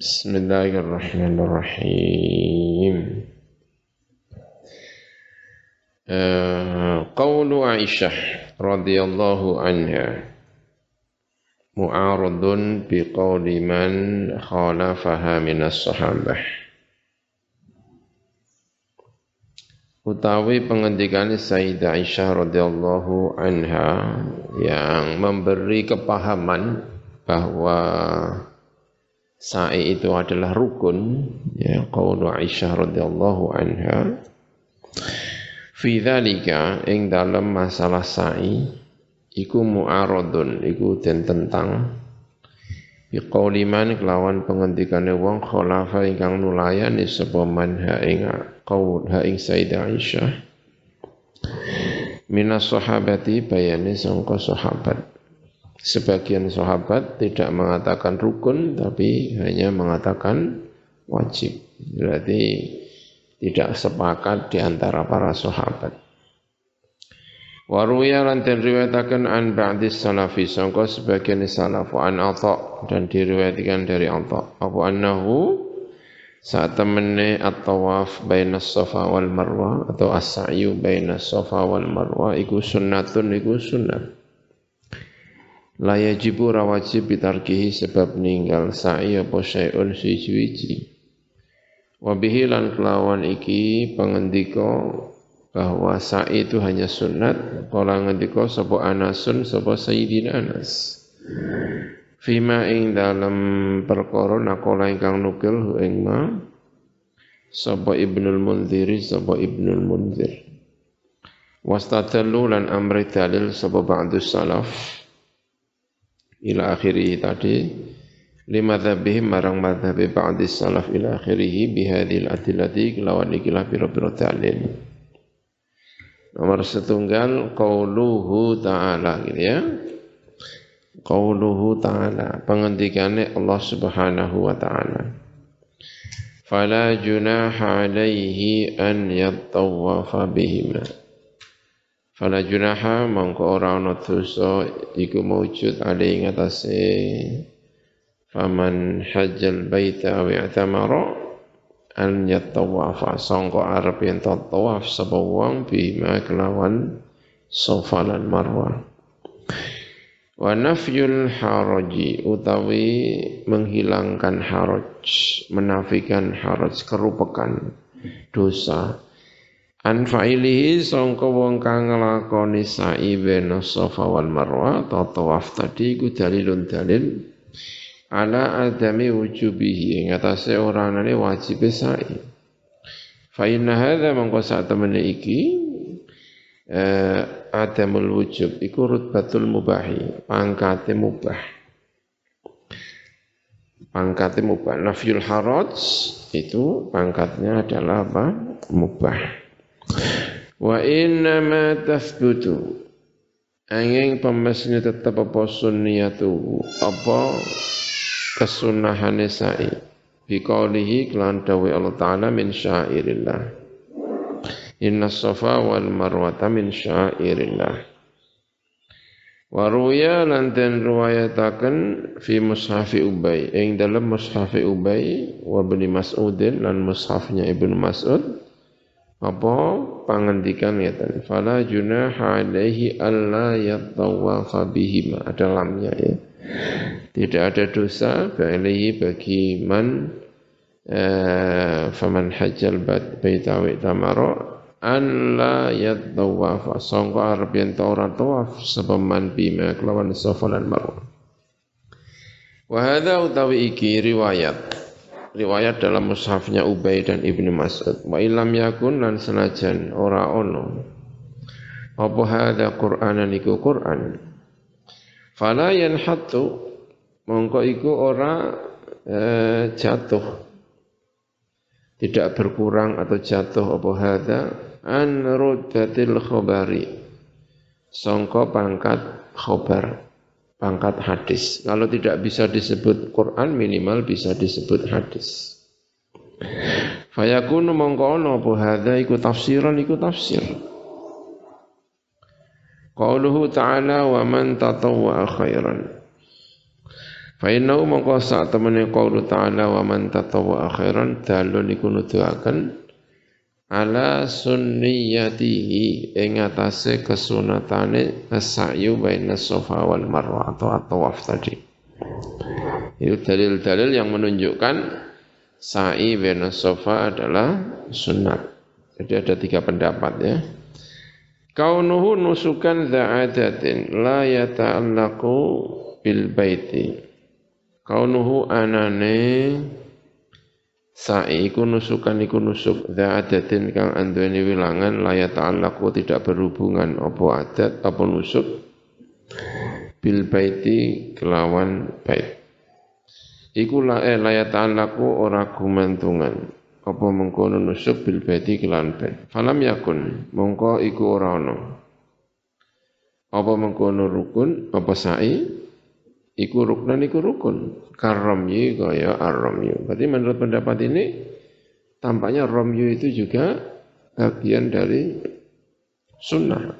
Bismillahirrahmanirrahim. Qaulu Aisyah radhiyallahu anha mu'aradun biqauli man khalafaha minas sahabah. Utawi pengendikane Sayyidah Aisyah radhiyallahu anha yang memberi kepahaman bahwa sa'i itu adalah rukun, ya, qaulu Aisyah radhiyallahu anha fi dzalika ing dalam masalah sa'i iku mu'aradun, iku den tentang biqauli man kelawan pengendikane wong khalafa ingkang nulayani sapa man ha ing qaul ha ing Sayyidah Aisyah minas sahabati bayane sangka sahabat. Sebagian sahabat tidak mengatakan rukun tapi hanya mengatakan wajib. Berarti tidak sepakat di antara para sahabat. Wa ruwiya lan den riwayataken an ba'dis salafi sangka sebagian salaf an Atha dan diriwayatkan dari Atha apa annahu saat temene at-tawaf bainas Safa wal Marwa atau as-sa'yu bainas Safa wal Marwa iku sunnatun, iku sunnah. La yajibu rawajib bitarkihi sebab ninggal sa'i apa syai'un siji-wiji. Wa bihi lan kelawan iki pengendika bahwa sa'i itu hanya sunat. Kala ngendika sapa Anasun sapa Sayyidina Anas. Fima ing dalam perkara nakola ingkang nukil ing ma sapa Ibnul Munziri sapa Ibnul Munzir. Wastadallu lan amri dalil sapa ba'dus salaf ila akhirih tadi lima dzabihim marang madhabi ba'dis salaf ila akhirih bihadil adillati kelawan ikilah pira-pira dalil. Nomor setunggal qauluhu ta'ala gitu ya. Qauluhu ta'ala pengendikane Allah Subhanahu wa ta'ala. Fala junaha alaihi an yattawafa bihima. Fala junaha mongko ora ana dosa iku maujud ali ing atase faman hajjal baita wa i'tamara an yatawafa sangka arep yen tawaf sapa wong bima kelawan Safa lan Marwah. Wa nafyul haraji utawi menghilangkan haraj, menafikan haraj kerupekan dosa. An fa'ilihi sangka wong kang nglakoni sa'i bena Safa wal Marwa atau tawaf tadi iku dalilun dalil ala adami wujubihi ing atase ora anane wajib sa'i. Fa inna hadza mangko sak temene iki adamul wujub iku rutbatul mubahi, pangkate mubah. Pangkate mubah. Nafyul haraj itu pangkatnya adalah apa? Mubah. Wa inna ma tathbutu angin pemesnya tetap apa sunniyatu apa kesunahane sa'i biqaulihi kelan dawe Allah Ta'ala min syairillah inna Safa wal Marwata min syairillah wa ruya lan den riwayataken fi mushafi Ubay ing dalam mushafi Ubay wa Ibnu Mas'udin lan mushafnya Ibnu Mas'ud apa pangendikan ngeten fala junaha alaihi alla yatawafa bihima ada lamnya ya tidak ada dosa bagi man faman hajjal baita wa tamara an la yatawafa sangka arep yen ora tawaf sepeman bima kelawan Safa lan Marwah wa hadza utawi iki riwayat dalam mushafnya Ubay dan Ibnu Mas'ud. Wa illam yakun lan senajan ora ono. Apa hadza Qur'anan iku Qur'an. Fala yanhatu mongko iku ora jatuh. Tidak berkurang atau jatuh apa hadza an rutbatil khabari. Sangka pangkat khabar. Pangkat hadis. Kalau tidak bisa disebut Quran, minimal bisa disebut hadis. Fayakunu mongko apa hadza iku tafsiran iku tafsir. Qauluhu ta'ala wa man tatawwa khairan. Fa innahu mongko sak temene qaulu ta'ala wa man tatawwa khairan dalun iku nuduhaken ala sunniyatihi ing atase kesunatane as-sa'yu baina Safa wal Marwah atau at-tawaf tadi. Itu dalil-dalil yang menunjukkan sa'i baina Safa adalah sunat. Jadi ada 3 pendapat ya. Kaunuhu nusukan dza'adatin la yata'allaqu bil baiti. Kaunuhu anane sa'i iku nusukan iku nusuk dza'adatin kang anduweni wilangan la yata'allaqu tidak berhubungan apa adat apa nusuk bil baiti kelawan bait. Iku la yata'allaqu ora gumantungan apa mengkono nusuk bil baiti kelawan bait. Falam yakun mongko iku ora ana. Apa mengkono rukun apa sa'i iku ruknan iku rukun karramyi kaya arramyu. Berarti menurut pendapat ini tampaknya ramyu itu juga bagian dari sunnah.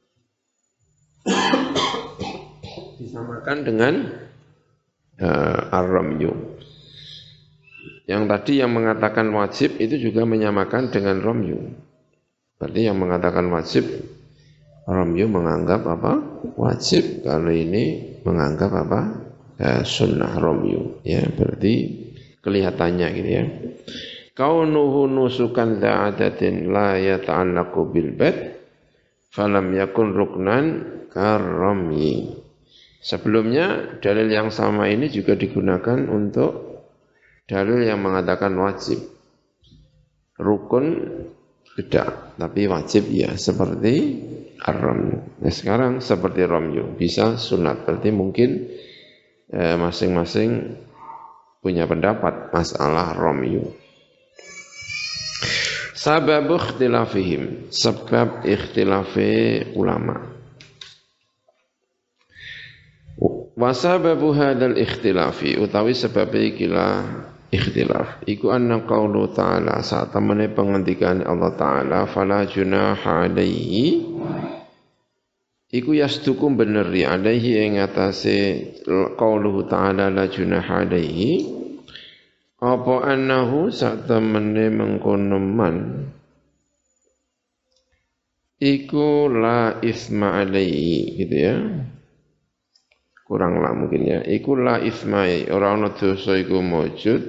Disamakan dengan arramyu. Yang tadi yang mengatakan wajib itu juga menyamakan dengan ramyu. Berarti yang mengatakan wajib ramyu menganggap apa? Wajib. Kalau ini menganggap apa? Sunnah ramyu. Ya, berarti kelihatannya gitu ya. Kaunuhu nusukan dza'adatin la yata'allaqu bil bait falam yakun ruknan karramyi. Sebelumnya dalil yang sama ini juga digunakan untuk dalil yang mengatakan wajib. Rukun tidak, tapi wajib ya seperti ar-ramyu. Nah, sekarang seperti ramyu, bisa sunat. Berarti mungkin masing-masing punya pendapat masalah ramyu. Sabab ikhtilafihim, sebab ikhtilafi ulama. Wa sababu hadzal ikhtilafi utawi sebab ikilah ikhtilaf iku anna qaulu ta'ala saat temene pengendikan Allah Ta'ala fala junaha alaihi iku yasdukum beneri alaihi ing atase qauluhu ta'ala la junaha alaihi apa annahu saat temene mengkono man iku la isma alaihi gitu ya. Kurang lah mungkin ya. Iku la ismai ora ana dosa iku mujud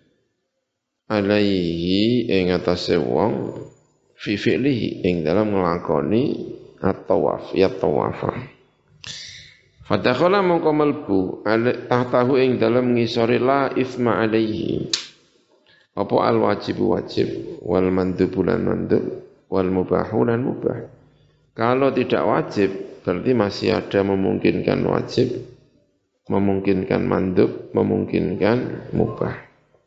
alaihi ing atase wong fi fi'lihi ing dalam nglakoni at-tawaf ya tawafa. Fadakhala mongko melbu tahtahu ing dalam ngisore la isma alaihi. Apa al wajib wajib wal mandub lan mandub wal mubahu lan mubah. Kalau tidak wajib berarti masih ada memungkinkan wajib, memungkinkan mandub, memungkinkan mubah.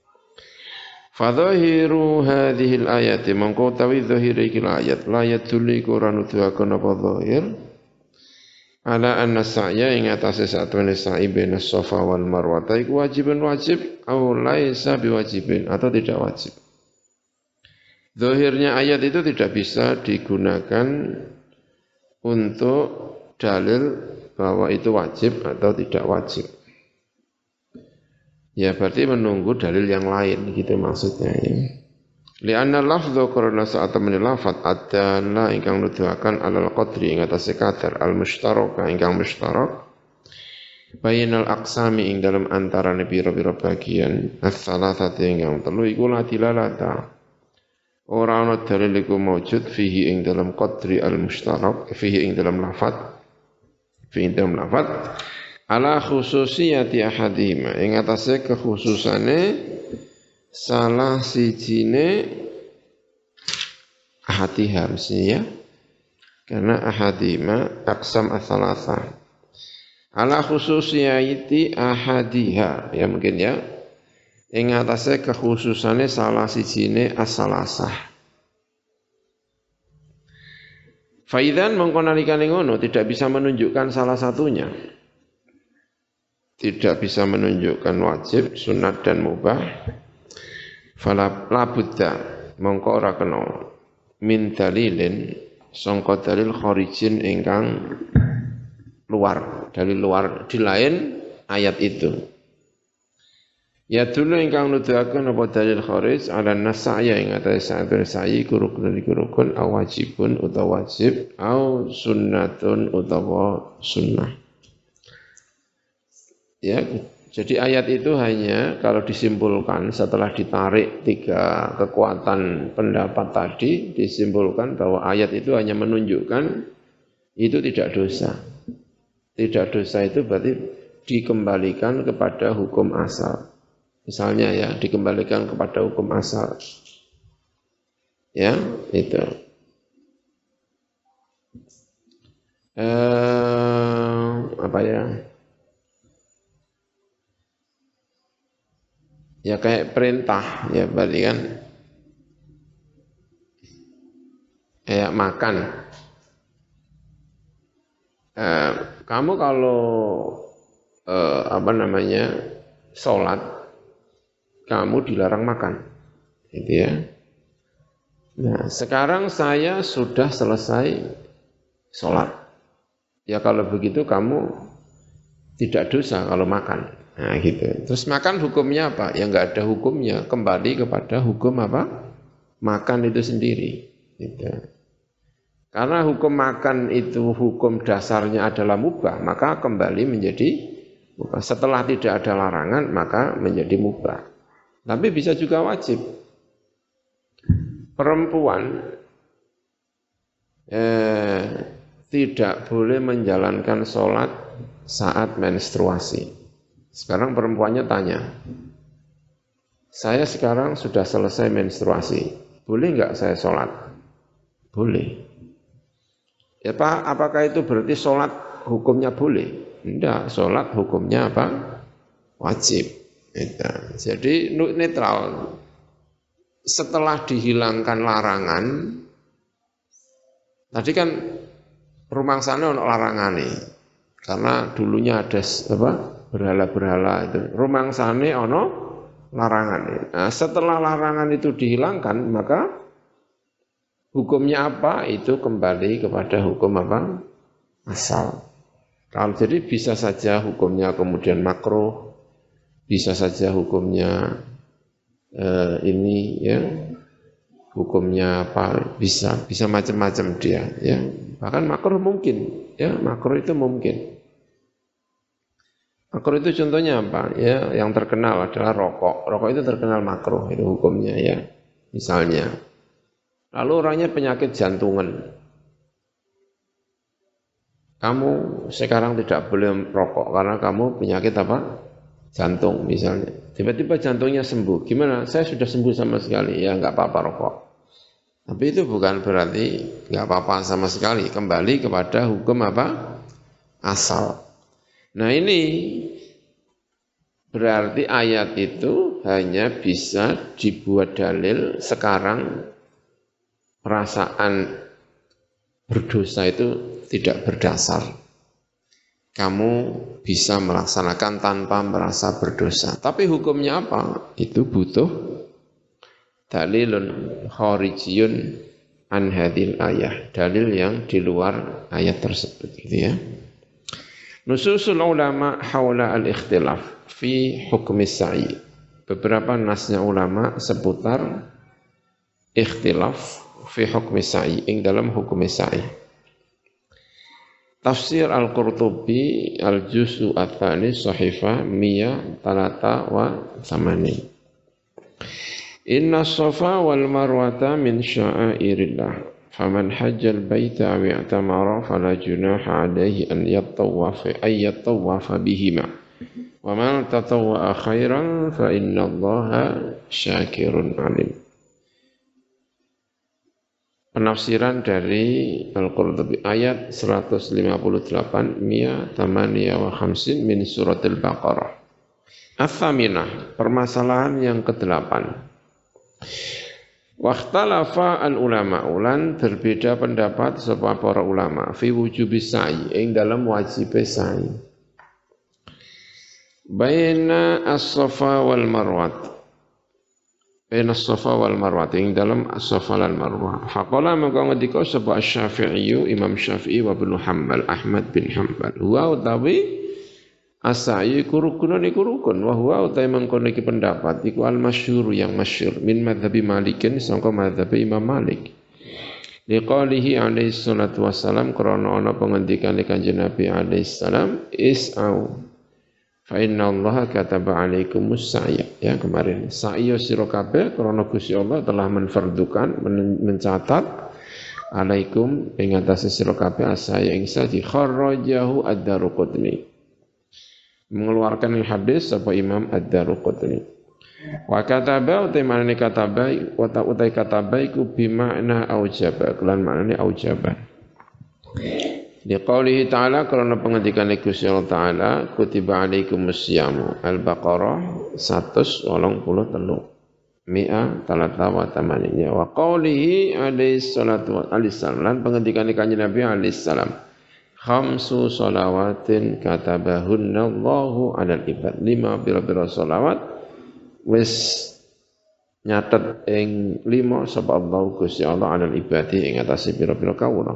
Fadhahiru hadhil ayati mongko tawi zahire iki ayat la yadulli Qur'an nuduhaken apa zahir ala anna sa'ya ing atase satune sa'i baina Safa wal Marwah iku wajibun wajib au laisa biwajibin atau tidak wajib. Zahirnya ayat itu tidak bisa digunakan untuk dalil bahwa itu wajib atau tidak wajib. Ya berarti menunggu dalil yang lain gitu maksudnya ya. Li'anna lafdhu karena saat temani lafad adalah ingkang nuduhaken alal qadri ing atase kadar al mushtaraka ingkang mushtarak bainal aqsami ing dalam antarane pira-pira bagian as-salasati ingkang telu iku la dilalata. Ora ana dalil iku maujud fihi ing dalam qadri al mushtarak fihi ing dalam lafad ala khususiyati ahadihima ing atase kekhususane salah sijine ahadiha mestinya karena ahadihima aqsam as-salasa ala khususiyati ahadiha ya mungkin ya ing atase kekhususane salah sijine as-salasah. Faidan mengkonalikane ngono tidak bisa menunjukkan salah satunya. Tidak bisa menunjukkan wajib, sunat dan mubah. Fala labudda mongko ora kena min dalilin sangka dalil kharijin ingkang luar, dalil luar di lain ayat itu. Ya dulu ingkang nuduhaken apa dalil kharij ala nasaya ing atase sa'i rukun au wajibun utawa wajib au sunnatun utawa sunnah. Ya, jadi ayat itu hanya kalau disimpulkan setelah ditarik tiga kekuatan pendapat tadi disimpulkan bahwa ayat itu hanya menunjukkan itu tidak dosa. Tidak dosa itu berarti dikembalikan kepada hukum asal. Misalnya ya, dikembalikan kepada hukum asal. Ya, itu. Apa ya? Ya kayak perintah, ya berarti kan. Kayak makan. Kamu kalau sholat, kamu dilarang makan, gitu ya. Nah, sekarang saya sudah selesai sholat. Ya kalau begitu kamu tidak dosa kalau makan. Nah gitu. Terus makan hukumnya apa? Ya enggak ada hukumnya. Kembali kepada hukum apa? Makan itu sendiri. Gitu. Karena hukum makan itu hukum dasarnya adalah mubah, maka kembali menjadi mubah. Setelah tidak ada larangan, maka menjadi mubah. Tapi bisa juga wajib. Perempuan tidak boleh menjalankan sholat saat menstruasi. Sekarang perempuannya tanya, saya sekarang sudah selesai menstruasi, boleh enggak saya sholat? Boleh. Ya Pak, apakah itu berarti sholat hukumnya boleh? Tidak, sholat hukumnya apa? Wajib. Jadi netral. Setelah dihilangkan larangan, tadi kan rumangsane ono larangan nih, karena dulunya ada berhala-berhala itu. Rumangsane ono larangan nih. Nah, setelah larangan itu dihilangkan, maka hukumnya apa? Itu kembali kepada hukum apa? Asal. Kalau jadi bisa saja hukumnya kemudian makruh. Bisa saja hukumnya ini ya, hukumnya apa, bisa macam-macam dia ya. Bahkan makruh mungkin ya, makruh itu mungkin. Makruh itu contohnya apa? Ya, yang terkenal adalah rokok. Rokok itu terkenal makruh itu hukumnya ya. Misalnya. Lalu orangnya penyakit jantungan. Kamu sekarang tidak boleh merokok karena kamu penyakit apa? Jantung misalnya. Tiba-tiba jantungnya sembuh. Gimana? Saya sudah sembuh sama sekali. Ya enggak apa-apa rokok. Tapi itu bukan berarti enggak apa-apa sama sekali. Kembali kepada hukum apa? Asal. Nah ini berarti ayat itu hanya bisa dibuat dalil sekarang perasaan berdosa itu tidak berdasar. Kamu bisa melaksanakan tanpa merasa berdosa. Tapi hukumnya apa? Itu butuh dalilun kharijiyun an hadil ayah. Dalil yang di luar ayat tersebut. Gitu ya. Nususul ulama hawla al-ikhtilaf fi hukmi sa'i. Beberapa nasnya ulama seputar ikhtilaf fi hukmi sa'i. Ing dalam hukmi sa'i. Tafsir Al-Qurtubi Al-Juz'u Ats-Tsani Shahifah 183. Inna Safa wal Marwata min sya'airillah. Faman hajjal baita aw i'tamara fala junaha 'alaihi an yattawafa bihima. Wa man tatawwa'a khairan fa innallaha syakirun 'alim. Penafsiran dari Al-Qurtubi ayat 158 min suratul Baqarah. Ats-Tsaminah, permasalahan yang ke-8. Wakhtalafa al-ulama, ulan berbeda pendapat sapa para ulama fi wujubis sa'i ing dalam wajib sa'i. Baina as-Safa wal Marwah. Baina as-Safa wal Marwah ing dalam as-Safa wal Marwah. Faqala maka ngendika sapa Asy-Syafi'i Imam Syafi'i wa Ibnu Hanbal Ahmad bin Hanbal. Wa utawi As-sa'yu iku rukunun iku rukun wa huwa utai mengkono iki pendapat iku al-masyhur yang masyhur min madzhabi Malikin sangka madzhab Imam Malik. Liqalihi alaihi salatu wassalam krana ana pengendikane Kanjeng Nabi alaihi salam is'au fa inna Allah kataba alaikumus sa'ya ya kemarin sa'ya sira kabeh krana Gusti Allah telah menfardukan mencatat alaikum ing atase sira kabeh asaya ing sadi kharrajahu ad-Daruqutni mengeluarkan hadis apa Imam Ad-Daruqutni. Wa kataba utai manane kataba utai kataba iku bimakna aujaba kelan maknane aujaba. Di qoulihi ta'ala karena pengendikan Gusti Allah Ta'ala kutiba alaikumus syamu Al-Baqarah 183 mi'a talata wa tamaninya wa qoulihi alaihi salatu wa alisalam pengendikan Kanjeng Nabi alaihi salam khamsu shalawatin katabahunna Allahu 'alal ibad 5 pira-pira shalawat wis nyatet ing 5 sapa Allah Gusti Allah 'alal ibadi ing atase pira-pira kawula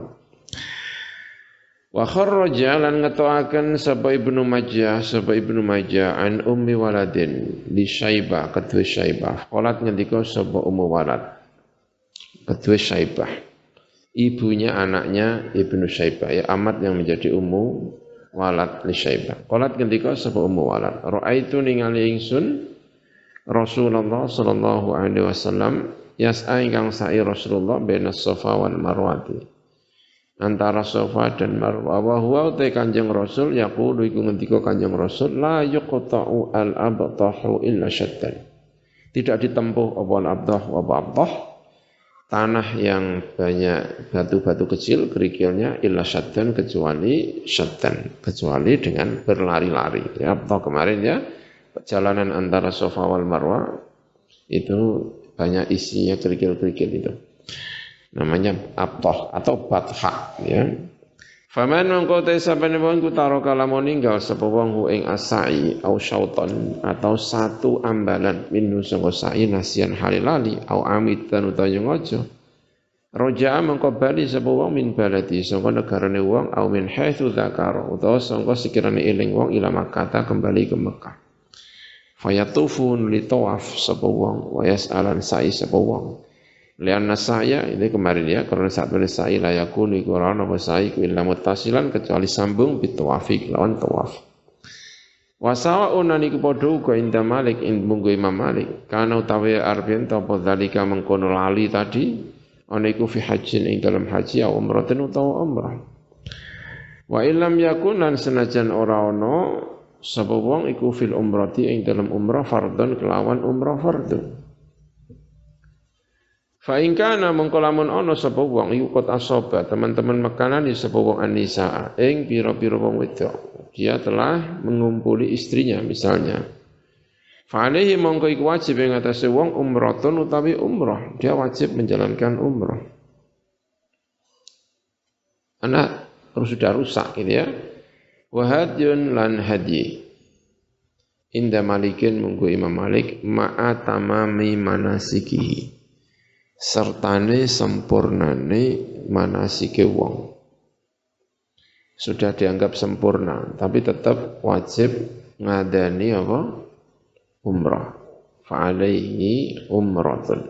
wa kharraja lan ngetoaken sapa Ibnu Majah an ummi waladin li Syaibah kedue Syaibah qalat ngendika sapa ummu walad kedue Syaibah ibunya anaknya Ibnu Syaibah ya amat yang menjadi ummu walad li Syaibah. Qalat ketika sapa ummu walad, raaitu ningali ingsun Rasulullah sallallahu alaihi wasallam yas'a ingkang sa'i Rasulullah baina Safa wal Marwati. Antara Safa dan Marwah wa huwa te Kanjeng Rasul yaqulu iku ngendika Kanjeng Rasul la yuqta'u al-abtahu illa syaddan. Tidak ditempuh apa al-abtah wa abtah tanah yang banyak batu-batu kecil kerikilnya illa syaddan kecuali dengan berlari-lari ya atau kemarin ya perjalanan antara Safa wal Marwah itu banyak isinya kerikil-kerikil itu namanya abtah atau batha ya faman mangko te sabene wong ku taraka lamun ninggal sapa wong ing asai au syauton atau satu ambalan minhu sangka sa'i nasian halilali au amitan utawa ngojo roja mangko bali sapa wong min baladi sangka negarane wong au min haitsu dzakara utawa sangka sekirane eling wong ila Makkah kembali ke Mekah fayatufun li tawaf sapa wong wa yasalan sa'i sapa wong lianna saya ini kemarin ya karena saat sa'i la yakunu iku ora ana sa'i illa muttasilan kecuali sambung bitawafi lawan tawaf wa sawa'un niku padha uga inda Malik munggo Imam Malik kana utawi arbian apa zalika mengkono lali tadi ana iku fi hajjin ing dalam haji atau umratin utawa umrah wa illam yakun lan senajan ora ana sapa wong iku fil umrati ing dalam umrah fardhon kelawan umrah fardhu fa in kana mengko lamun ana sapa wong iku kot asoba teman-teman makanan sapa wong anisa ing pira-pira wong wedok dia telah mengumpuli istrinya misalnya fa alaihi mongko iku wajib ing atase wong umratun utawi umrah dia wajib menjalankan umrah anak terus sudah rusak gitu ya wa hadyun lan hadyi inda Malikin munggo Imam Malik ma'a tamami manasikihi sertane sempurnane manasike wong sudah dianggap sempurna tapi tetap wajib ngadani apa umrah fa alaihi umratun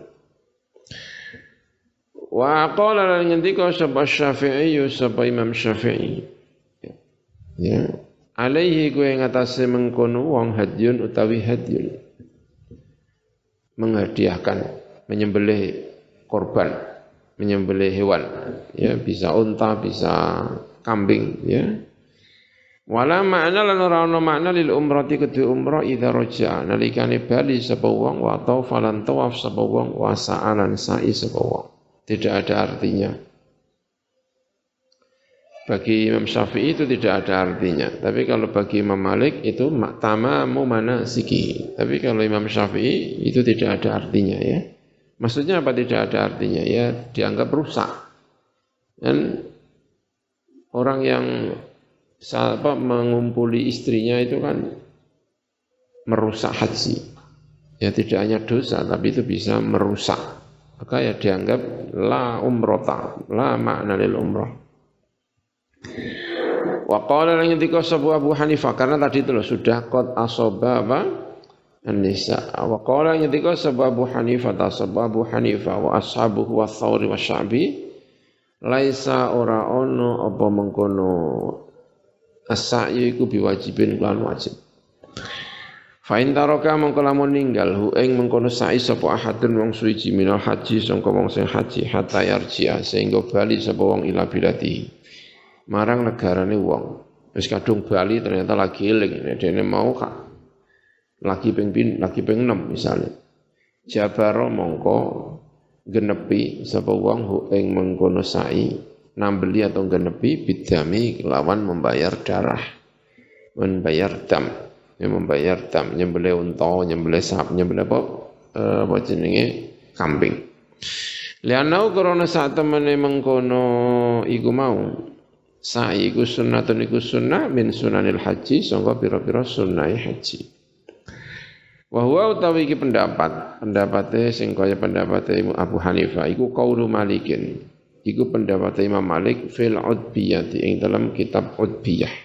wa qala lan ngendika sapa Syafi'i sapa Imam Syafi'i ya alaihi kuwi ngatasé mengkono wong hadyun utawi hadyun menghadiahkan menyembelih korban menyembelih hewan ya bisa unta bisa kambing ya wala makna lan ora ana makna lil umrati kedue umrah idza raja nalikane bali sapa wong wa tawaf sapa wong wa sa'alan sa'i sapa wong tidak ada artinya bagi Imam Syafi'i itu tidak ada artinya tapi kalau bagi Imam Malik itu tamamu manasiki tapi kalau Imam Syafi'i itu tidak ada artinya ya maksudnya apa tidak ada artinya? Ya dianggap rusak. Dan orang yang mengumpuli istrinya itu kan merusak haji. Ya tidak hanya dosa, tapi itu bisa merusak. Maka ya dianggap la umrota, la makna lil umrah. Wa qala lan ngendika sapa Abu Hanifah karena tadi itu loh sudah qad asaba apa an-nisa. Wa qala ngendika sapa Abu Hanifah wa ashabuhu wa Tsauri wa Sya'bi laisa ora ono apa mengkono as-sa'yu iku biwajibin lan wajib. Fa in taraka mongko lamun ninggal hu ing mengkono sa'i sapa ahadun wong suci minal haji sangka wong sing haji hatta yarji'a sehingga bali sapa wong ila bilati marang negarane wong. Wis kadung bali ternyata lagi eling dene mau lagi ping 6 misalnya. Jabaro mongko genepi sapa wong hu ing mengkono sa'i nambeli atau genepi bidami kelawan membayar darah. Membayar dam. Yang membayar dam, nyembelih unta, nyembelih sapi, nyembelih apa jenenge kambing. Lianau karena saat temene mengkono iku mau sa'i iku sunnatun iku sunnah min sunanil haji sangka pira-pira sunnah haji. Wa huwa utawi iki pendapate sing kaya pendapate Abu Hanifah iku qaulu Malikin. Iku pendapate Imam Malik fil udbiyati ing dalam kitab Udbiyah.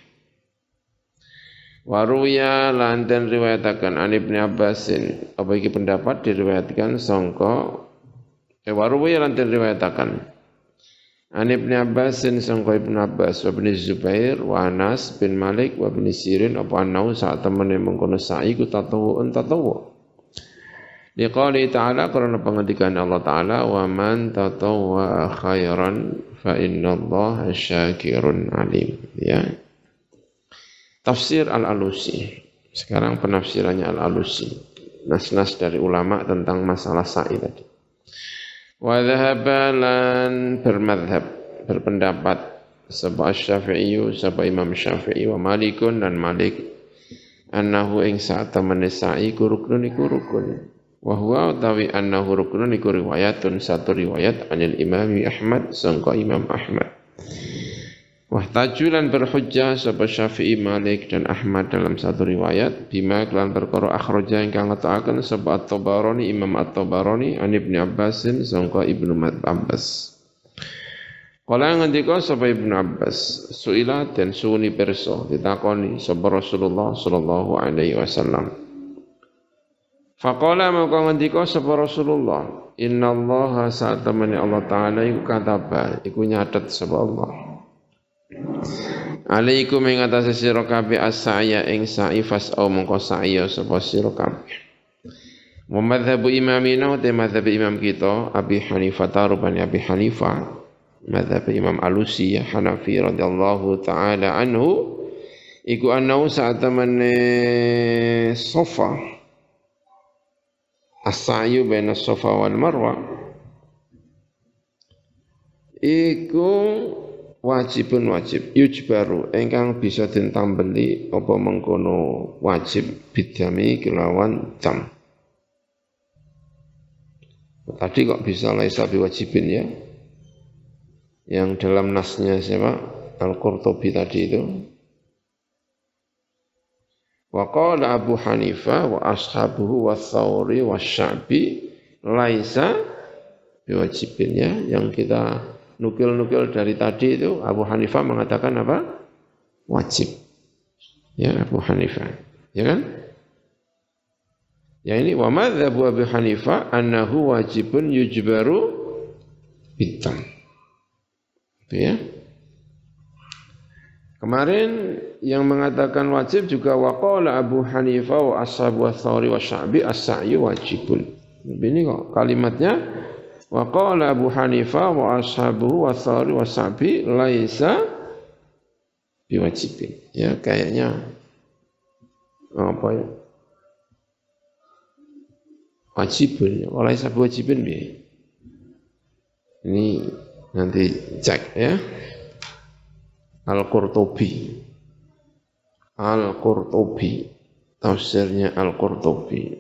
Waruya lan den riwayataken an Ibnu Abbasin apa iki pendapat diriwayatkan sangka waruya lan den riwayataken an Ibnu Abbasin sangka Ibnu Abbas wa Ibnu Zubair wa Anas bin Malik wa Ibnu Sirin apa anau sak temene mengkono sa'i ku tatawu'un tatawu liqali ta'ala karena pengendikan Allah Ta'ala wa man tatawwa khairan fa innallaha syakirun alim ya. Tafsir Al-Alusi. Sekarang penafsirannya Al-Alusi. Nas-nas dari ulama tentang masalah sa'i tadi. Wa dhahaba lan berpendapat sapa Syafi'i sapa Imam Syafi'i wa Malikun dan Malik annahu ing saat temene sa'i rukun iku rukun. Wa huwa utawi annahu rukun iku riwayatun satu riwayat anil Imam Ahmad sangka Imam Ahmad. Wahtajulan berhujjah sapa Syafi'i, Malik dan Ahmad dalam satu riwayat bima kelan perkara akhraja ingkang ngetakaken sapa At-Tabarani Imam At-Tabarani an Ibnu Abbasin sangka Ibnu Abbas. Kala ngendika sapa Ibnu Abbas, suila den suwuni pirsa ditakoni sapa Rasulullah sallallahu alaihi wasallam. Faqala maka ngendika sapa Rasulullah, innallaha sa'tamani Allah taala iku kataba, iku nyatet sapa Allah. Alaikum ing atase sira kabeh as-sa'ya ing sa'i fas'au mongko sa'i sapa sira kabeh. Wa madzhabu imamina wa madzhab imam kita Abi Hanifah rupane Abi Hanifah madzhab Imam Alusi Hanafi radhiyallahu taala anhu iku anau saat temene Safa as-sa'yu baina Safa wal Marwa iku wajibun wajib yujbaru ingkang bisa ditambeli apa mengkono wajib bidami kelawan jam. Tadi kok bisa laisa biwajibin ya? Yang dalam nasnya siapa? Al-Qurtubi tadi itu. Wa qala Abu Hanifah wa ashabuhu wa Tsauri wa Sya'bi laisa biwajibin ya, yang kita nukil-nukil dari tadi itu Abu Hanifah mengatakan apa? Wajib. Ya Abu Hanifah. Ya kan? Ya ini wa madzhabu Abu Hanifah annahu wajibun yujbaru bitam. Itu ya. Kemarin yang mengatakan wajib juga waqala Abu Hanifah wa ashabu Tsauri wa Sya'bi as-sa'yu wajibun. Ini kok kalimatnya wa qala Abu Hanifah wa ashabuhu wa Tsauri wa Sya'bi laisa biwajibin. Ya kayaknya apa ya? Wajibun, wa laisa biwajibin bi. Ini nanti cek ya. Al-Qurtubi. Al-Qurtubi. Tafsirnya Al-Qurtubi.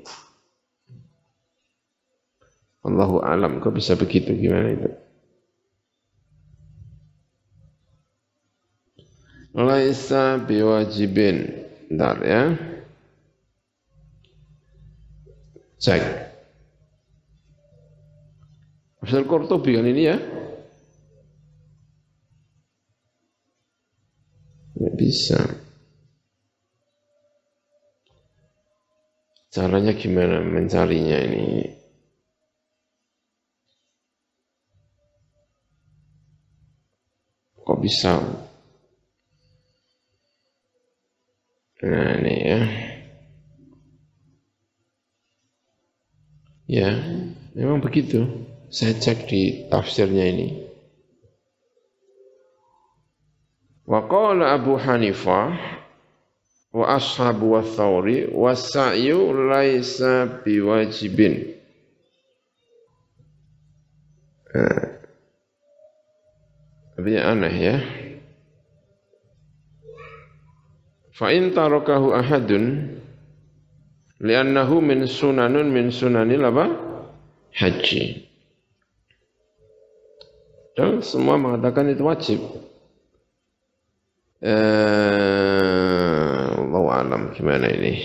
Allahu a'lam, kok bisa begitu, gimana itu? Laisa biwajibin. Bentar ya. Cek. Tafsir Qurtubi kan ini ya. bisa. Caranya gimana mencarinya ini? Kok bisa? Nah ini ya. Ya, memang begitu. Saya cek di tafsirnya ini. Wa qala Abu Hanifah wa ashabu wa thawri wa sa'yu laisa biwajibin. Tapi aneh ya. Fa in tarakahu ahadun li'annahu min sunanil apa? Haji. Dan semua mengatakan itu wajib. Allahu alam gimana ini?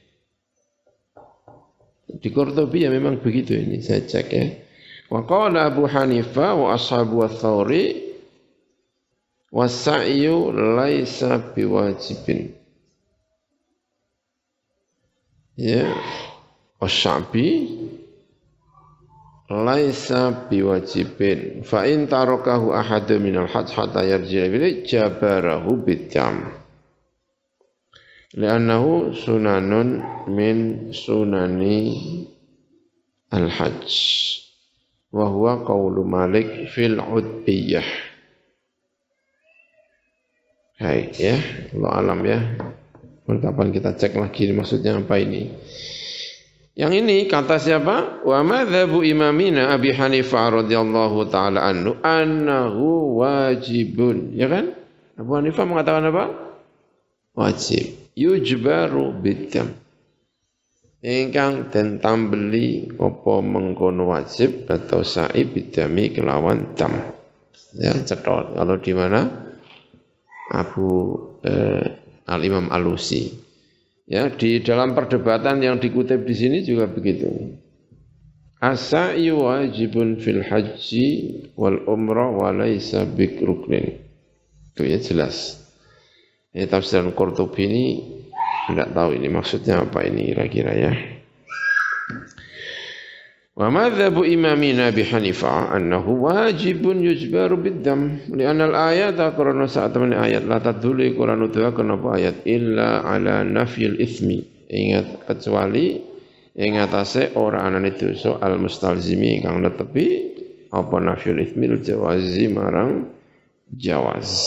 Di Qurtubi ya memang begitu ini saya cek ya. Wa qala Abu Hanifah wa ashabu ats-Tsauri wa sa'yu laisa biwajibin. Ya, Asy-Sya'bi laisa biwajibin. Fa in tarakahu ahadun minal hajj hatta yarji'a bihi jabarahu bid'am. Li'annahu sunanun min sunani al-hajj. Wa huwa qaulu Malik fil udbiyah. Hai ya, Allah alam ya. Kapan kita cek lagi maksudnya apa ini? Yang ini kata siapa? Wa madzhabu imamina Abi Hanifah radhiyallahu taala annahu wajibun. Ya kan? Abu Hanifah mengatakan apa? Wajib. Yujbaru bid'am. Ingkang den tambeli apa mengkono wajib atau sa'i bid'ami kelawan dam. Ya, cetha. Kalau di mana? Abu Al-Imam Alusi. Ya, di dalam perdebatan yang dikutip di sini juga begitu. As-sa'yu wajibun fil haji wal umrah wa laisa bikruknin. Itu ya jelas. Ini tafsiran Qurtubi ini tidak tahu ini maksudnya apa ini kira-kira ya. Wa madzhabu imamina Abi Hanifah annahu wajibun yujbaru biddam li'anna al-ayata qarana saat min ayat la tadulli Quran utwa apa ayat illa ala nafyil itsmi ingat kecuali ing atase ora anane dosa al mustalzimi kang netepi apa nafyul itsmi jawazi marang jawaz.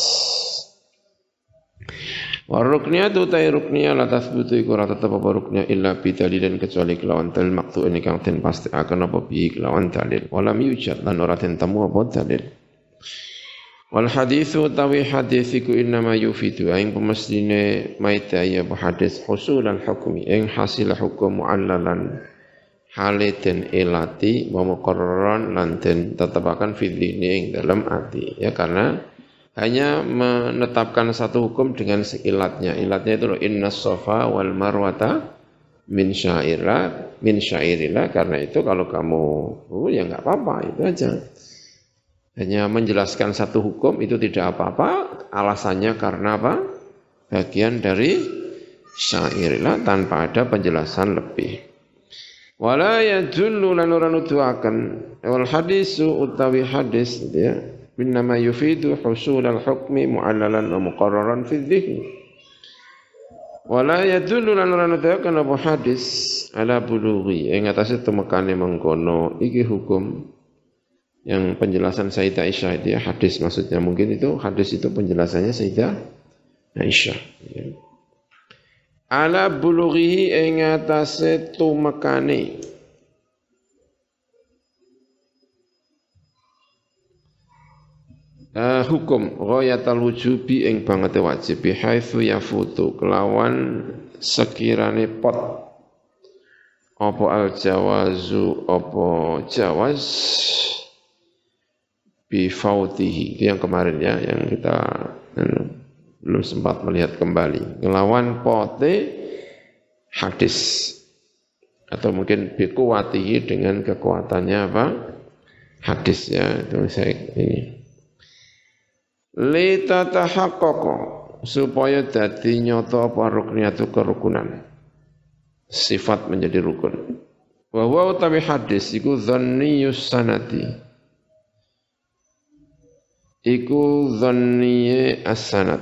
Wa rukniyatu ta rukniyah la tasbutu iku ora tetep apa rukniyah illa bi dalilin kecuali kelawan dalil maktu ini kang den pasti akan apa bi kelawan dalil wala yujad lan ora den temu apa dalil. Wal haditsu tawi hadis iku innama yufidu ing pemestine maita ya hadis husulan hukmi ing hasil hukum muallalan haliten ilati wa muqarraran lan den tetepaken fi ing dalam ati ya karena hanya menetapkan satu hukum dengan ilatnya. Ilatnya itu inna safa wal marwata min syairillah. Karena itu kalau kamu ya enggak apa-apa, itu aja. Hanya menjelaskan satu hukum itu tidak apa-apa, alasannya karena apa? Bagian dari syairillah tanpa ada penjelasan lebih. Wala yadullu lan ora nuduhaken wal hadisu utawi hadis ya. Innama yufidu husul al-hukmi mu'allalan wa muqarraran fi dhihni. Wala yadullu lan ora nuduhaken apa hadis ala bulughi ing atase temekane mengkono iki hukum yang penjelasan Sayyidah Aisyah itu ya hadis maksudnya mungkin itu hadis itu penjelasannya Sayyidah Aisyah ya. Ala bulughi ing atase tumekane hukum ghayatul wujubi ing bangete wajib bihaitsu yafutu kelawan sekirane pot apa al jawazu apa jawaz bi fautihi itu yang kemarin ya yang kita belum sempat melihat kembali kelawan pote hadis atau mungkin bi kuwatihi dengan kekuatannya apa hadis ya itu saya ini li tatahaqqaqa supaya dadi nyata apa rukniyatu kerukunan. Sifat menjadi rukun. Wa huwa utawi hadis iku dhanniyus sanati. Iku dhanniye as-sanad.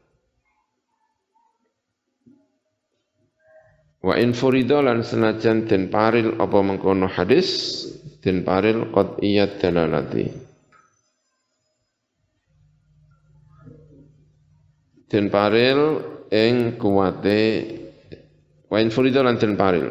Wa in furida lan senajan den paril apa mengkono hadis den paril qat'iyat dalalati. Den paril ing kuwate wa in furida lan den paril.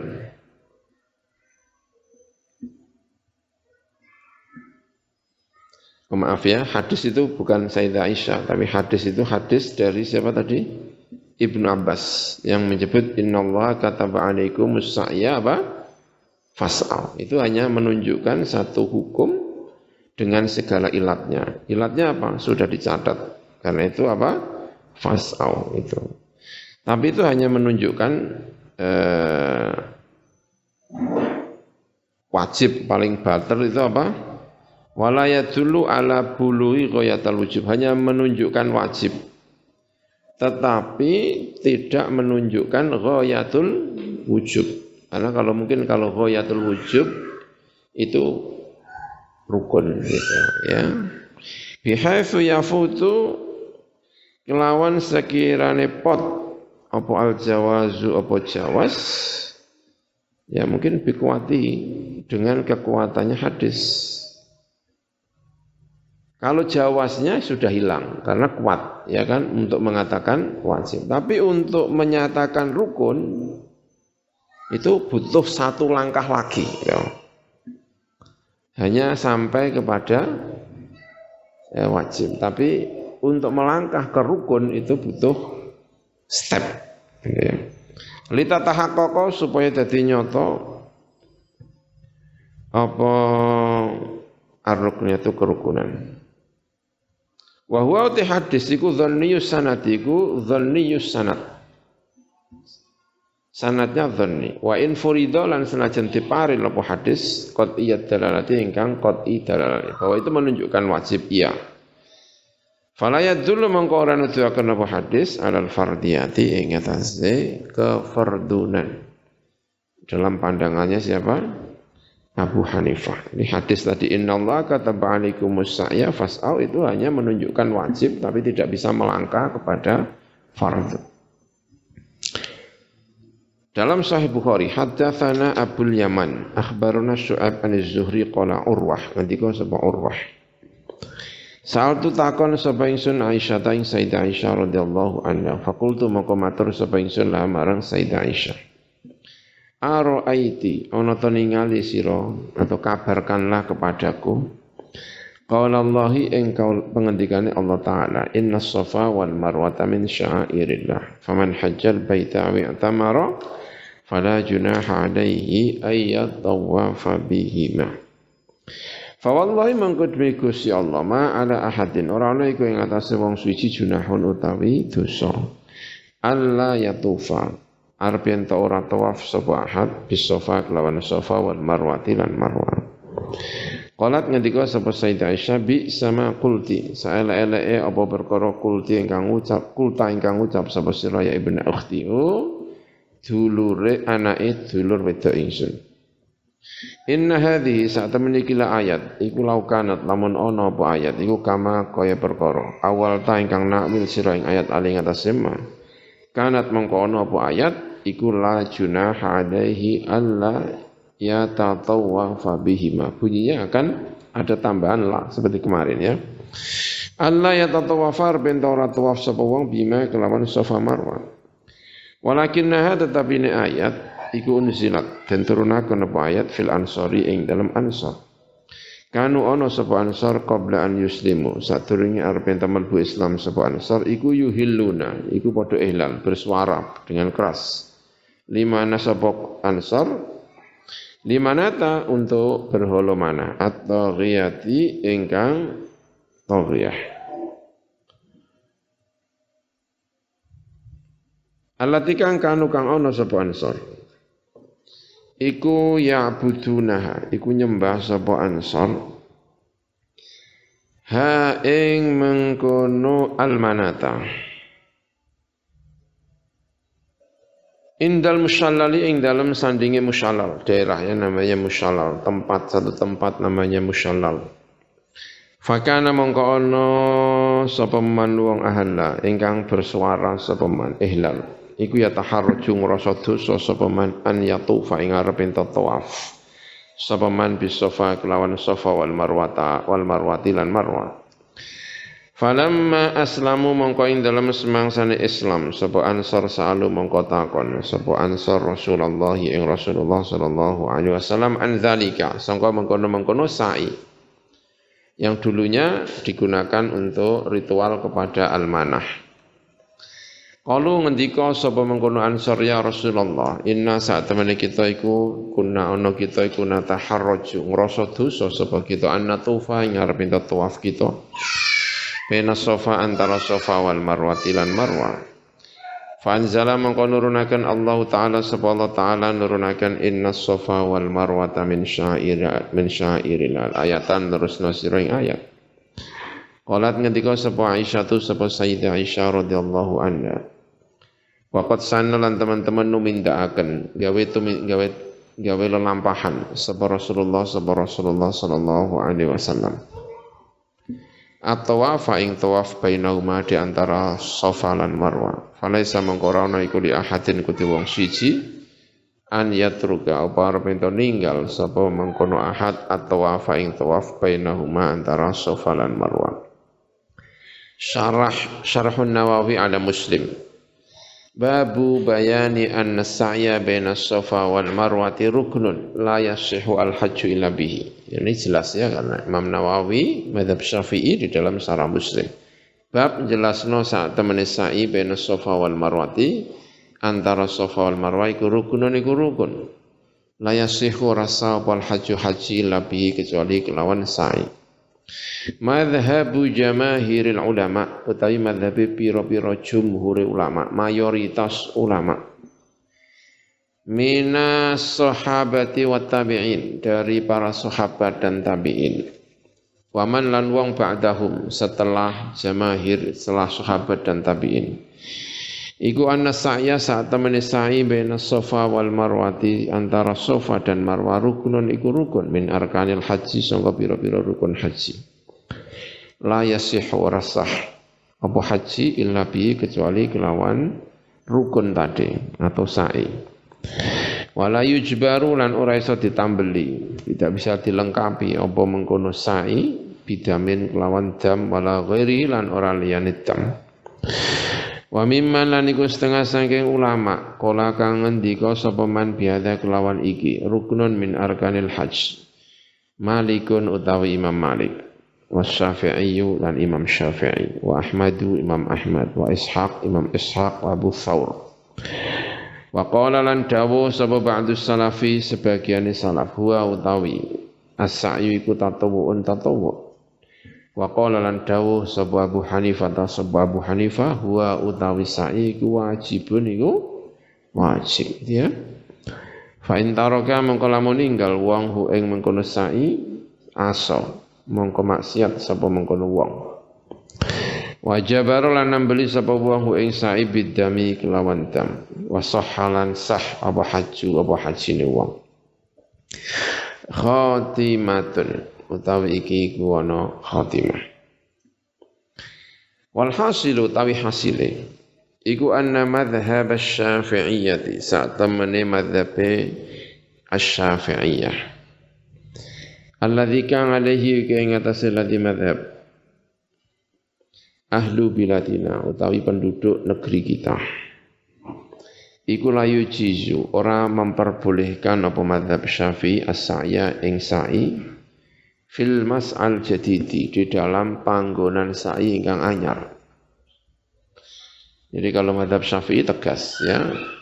Oh, maaf ya, hadis itu bukan Sayyidah Aisyah, tapi hadis itu hadis dari siapa tadi? Ibnu Abbas yang menyebut innallaha kataba alaikumus sa'ya apa? Fas'al. Itu hanya menunjukkan satu hukum dengan segala ilatnya. Ilatnya apa? Sudah dicatat. Karena itu apa? Fas'al itu. Tapi itu hanya menunjukkan wajib paling batal itu apa? Wala yadullu ala buluhi ghayatul wujub, hanya menunjukkan wajib. Tetapi tidak menunjukkan ghayatul wujub. Karena kalau ghayatul wujub itu rukun gitu ya. Bihaitsu yafutu kelawan sekirane pot apa al-jawazu apa jawas ya mungkin bikuati dengan kekuatannya hadis. Kalau jawasnya sudah hilang karena kuat ya kan untuk mengatakan wajib. Tapi untuk menyatakan rukun itu butuh satu langkah lagi ya. Hanya sampai kepada ya, wajib. Tapi untuk melangkah ke rukun itu butuh step ya. Lita tahaqqaqa supaya dadi nyata apa ar-rukniyatu kerukunan. Wa huwa hadis iku dhanniyus sanad iku dhanniyus sanad. Sanadnya dhanni. Wa in furida lan senajan diparil apa hadis qat'iyat dalalati ingkang qat'i dalalati. Bahwa itu menunjukkan wajib iya. Fala yadullu mangko ora nuduhaken apa hadis alal fardiyati ing atase kefardunan. Dalam pandangannya siapa? Abu Hanifah. Ini hadis tadi innallaha kataba alaikumus sa'ya fas'au itu hanya menunjukkan wajib tapi tidak bisa melangkah kepada fardhu. Dalam Sahih Bukhari, haddatsana Abul Yaman, akhbarana Syu'aib an-Zuhri qala Urwah, ngendika sapa Urwah. Sa'altu takon sapa ingsun Aisyah ta ing Sayyidah Aisyah radhiyallahu anha, faqultu maka matur sapa ingsun la marang Sayyidah Aisyah. Aro'aiti ana ta ningali sira atau kabarkanlah kepadaku qala Allahi ing pengendikane Allah taala innas safa wal marwata min sya'airillah faman hajjal baita wa i'tamara fala junaha alaihi ay yatawafa bihima fa wallahi mangkudmi Gusti Allah ma ala ahadin ora ana iku ing atase wong suci junahun utawi dosa alla yatufa arep yen ta ora tawaf sapa ahad bis safa kelawan safa wal marwati lan marwah. Qalat ngendika sapa Sayyidah Aisyah bi sama qulti saele-eleke apa perkara qulti ingkang ucap kulta ingkang ucap sapa sira ya ibnu ukhti dulure anake dulur wedok ingsun. Inna hadhihi sa'tamani kila ayat iku laukanat lamun ana apa ayat iku kama kaya perkara awal ta ingkang nakwil sira ing ayat aling atase kanat mengkono apa ayat iku la junaha alaihi alla yatatawwafa bihima. Bunyinya akan ada tambahan la seperti kemarin ya. Alla yatatawwafa ben ora tawaf sapa wong bima kelawan safa marwah. Walakinnaha tetapi ini ayat iku unzilat den turunaken apa ayat fil ansori ing dalam ansor. Kanu ana sapa ansor qabla an yuslimu sadurunge arep enten mlebu Islam sapa ansor iku yuhilluna iku padha ihlal bersuara dengan keras limana sapa ansor limanata untuk berhala mana at-taghiyati ingkang taghiyah allati kang kanu kang ana sapa ansor iku ya'budunaha iku nyembah sapa ansor ha ing mengkono almanata Indal musyallali ing dalam sandingi musyallal, daerahnya namanya musyallal, satu tempat namanya musyallal. Fakana mongko ana sapa man wong ahalla ingkang bersuara sapa man ihlal. Iku ya taharruju ngrasa dosa sapa man an yatufa ing arep tawaf. Sapa man bisofa kelawan sofa wal marwati lan marwah. Falamma aslamu mongko ing dalem semangsane Islam sapa ansar sa'alu mongko takon sapa ansar Rasulullah ing Rasulullah sallallahu alaihi wasallam an zalika sangka mengkono-mengkono sa'i yang dulunya digunakan untuk ritual kepada almanah. Qalu ngendika sapa mengkono ansar ya Rasulullah inna saat temene kita iku kita iku nataharraju ngrasa dosa sapa kita annatufa ing arep tawaf kita. Bena sofa antara sofa wal marwati lan marwah. Fa anzala mangko nurunaken Allah taala sapa Allah taala nurunaken inna sofa wal marwata min sya'iril ayatan terusna sira ing ayat. Qalat ngendika sapa Aisyah tu sapa Sayyidah Aisyah radhiyallahu anha. Waqat sana lan teman-teman numindakaken gawe lelampahan sapa Rasulullah sallallahu alaihi wasallam. At-tawafa ing tawaf bainahuma di antara Safa lan Marwah. Falaisa mengkorana iku li ahadin kuti wong siji an yatruka apa arep ento ninggal sapa mengkono ahad at-tawafa ing tawaf bainahuma antara Safa lan Marwah. Syarahun Nawawi ala Muslim. Babu bayani anna sa'ya baina Safa wal Marwati ruknun la yasihhu al-hajju illa bihi. Ini jelas ya karena Imam Nawawi mazhab Syafi'i di dalam Syarah Muslim. Bab jelasno saat temene sa'i baina Safa wal Marwati antara Safa wal Marwah iku rukun. La yasihhu rasa wal hajju haji illa bihi kecuali kelawan sa'i. Madhabu jamahiril ulama utawi madhabi piro-piro jumhuri ulama mayoritas ulama minas sahabati wat tabi'in dari para sahabat dan tabi'in waman lan wong ba'dahum setelah jamahir setelah sahabat dan tabi'in iku anna sa'ya saat temene sa'i baina Safa wal Marwati antara Safa dan Marwah rukunun iku rukun min arkanil haji sangka pira-pira rukun haji. La yasihhu rasah apa haji illa bi kecuali kelawan rukun tadi atau sa'i. Wala yujbaru lan ora iso ditambeli, tidak bisa dilengkapi apa mengkono sa'i bidamin kelawan dam wala ghairi lan ora liyane dam. Wa mimman lan iku setengah saking ulama kala kang ngendika sapa man biada kelawan iki ruknun min arkanil hajj. Malikun utawi Imam Malik wa Syafi'i lan Imam Syafi'i wa Ahmadu Imam Ahmad wa Ishaq Imam Ishaq wa Abu Thawr wa qala lan dawu sapa ba'du salafi sebagian salaf huwa utawi as-sa'yu iku tatawu'un tatawu wa qala lan dawu sapa Abu Hanifah huwa utawi sa'i iku wajibun iku wajib ya fa in taraka mengko lamun ninggal wong hu ing mengkono sa'i asa mongko maksiat sapa mengkono wong. Wajabar lan nambeli sapa wong ing sa'i bidami kelawan dam. Wa sahhalan sah apa hajine wong. Khatimatun utawi iki iku ana khatimah. Wal hasilu tawi hasile iku anna madhhab asy-Syafi'iyyah saat temene madhabe asy-Syafi'iyyah. Alladzi kan alaihi ka ing atase ladzi madhab ahlu biladina utawi penduduk negeri kita iku layu jizu ora memperbolehkan apa madhab Syafi'i as-sa'ya ing sa'i fil mas'al jadidi di dalam panggonan sa'i ingkang anyar. Jadi kalau madhab Syafi'i tegas ya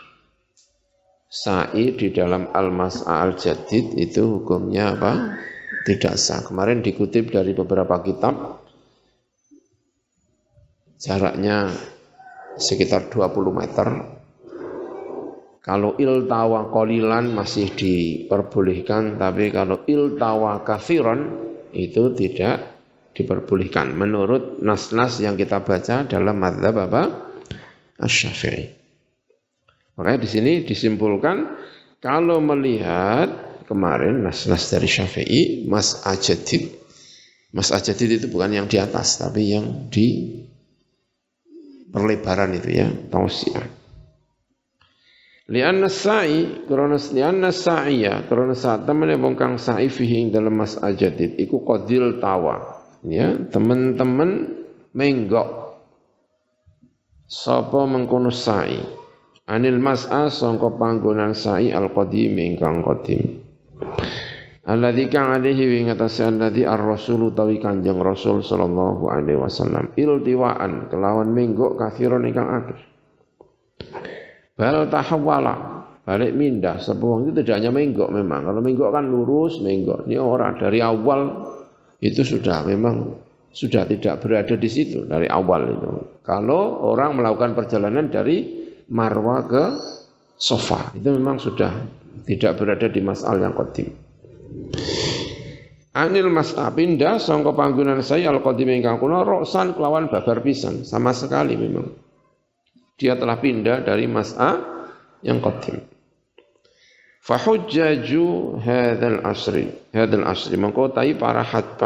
sa'i di dalam al-mas'al jadid itu hukumnya apa? Tidak sah. Kemarin dikutip dari beberapa kitab, jaraknya sekitar 20 meter. Kalau iltawa qalilan masih diperbolehkan, tapi kalau iltawa katsiran itu tidak diperbolehkan. Menurut nas-nas yang kita baca dalam mazhab apa? Asy-Syafi'i. Makanya di sini disimpulkan kalau melihat kemarin nas-nas dari Syafi'i mas'ah jadid. Mas'ah jadid itu bukan yang di atas tapi yang di perlebaran itu ya, tausiah. Lianna sa'i karena sa'iya karena saat temene wong kang sa'i fihi ing dalem mas'ah jadid iku qadil tawa. Ya, teman-teman menggok sapa mengkono sa'i anil mas'a sangka panggonan sa'i al-qadim ingkang qadim alladzi kang alaihi wa ngatasi alladzi ar-rasul utawi Kanjeng Rasul sallallahu alaihi wasallam iltiwaan kelawan menggok kafiron ingkang akeh bal tahawwala balik mindah sebab wong itu tidak hanya menggok memang kalau menggok kan lurus menggok ini orang dari awal itu sudah memang sudah tidak berada di situ dari awal itu. Kalau orang melakukan perjalanan dari Marwa ke Safa, itu memang sudah tidak berada di mas'al yang qadim. Anil mas'ah pindah sangka panggonan saya al-qadim ingkang kuna roksan kelawan babar pisan sama sekali memang. Dia telah pindah dari mas'ah yang qadim. Fahujjaju hadzal asri mengkotai para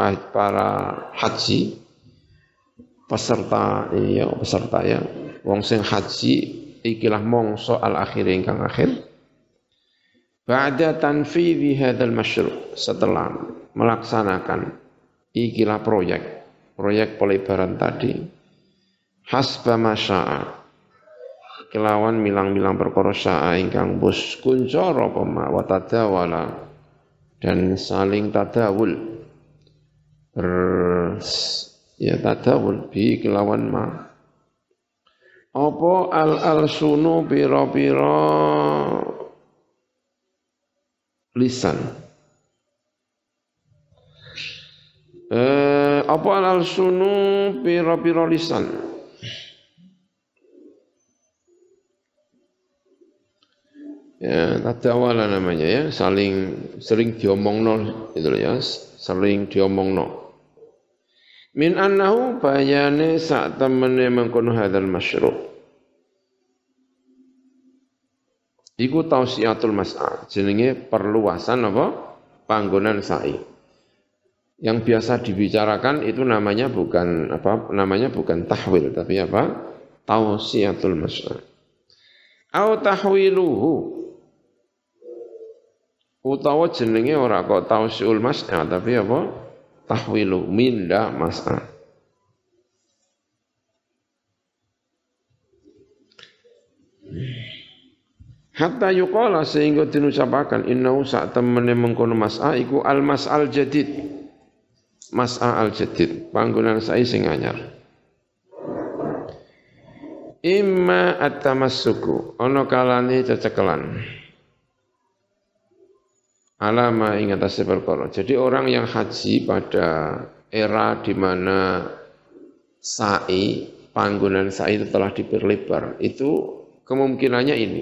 haji peserta ya wong sing haji ikilah mongso al akhir ingkang akhir ba'da tanfidhi hadzal masyru' setelah melaksanakan ikilah proyek pelebaran tadi hasba masya'a kelawan milang-milang perkara sya'a ingkang bus kuncara pema wa tadawala dan saling tadawul tadawul bi kelawan ma apa al-sunu pira-pira lisan apa al-sunu pira-pira lisan ya tadawala namanya ya sering diomongno itu ya sering diomongno min annahu bayane sak temene mengkono hadzal masyru' iku tausiatul mas'ah jenenge perluasan apa panggonan sa'i yang biasa dibicarakan itu namanya bukan tahwil tapi apa tausiatul mas'ah au tahwiluhu utawa jenenge ora kok tausiul mas'ah tapi apa tahwilu minda mas'ah hatta yuqala sehingga dinucapaken innahu sak temene mengkono mas'ah iku al mas'al jadid mas'ah al jadid panggonan sa'i sing anyar imma at-tamassuku ana kalane cecekelan alama ing atase perkara. Jadi orang yang haji pada era di mana sa'i, panggonan sa'i itu telah diperlebar, itu kemungkinannya ini.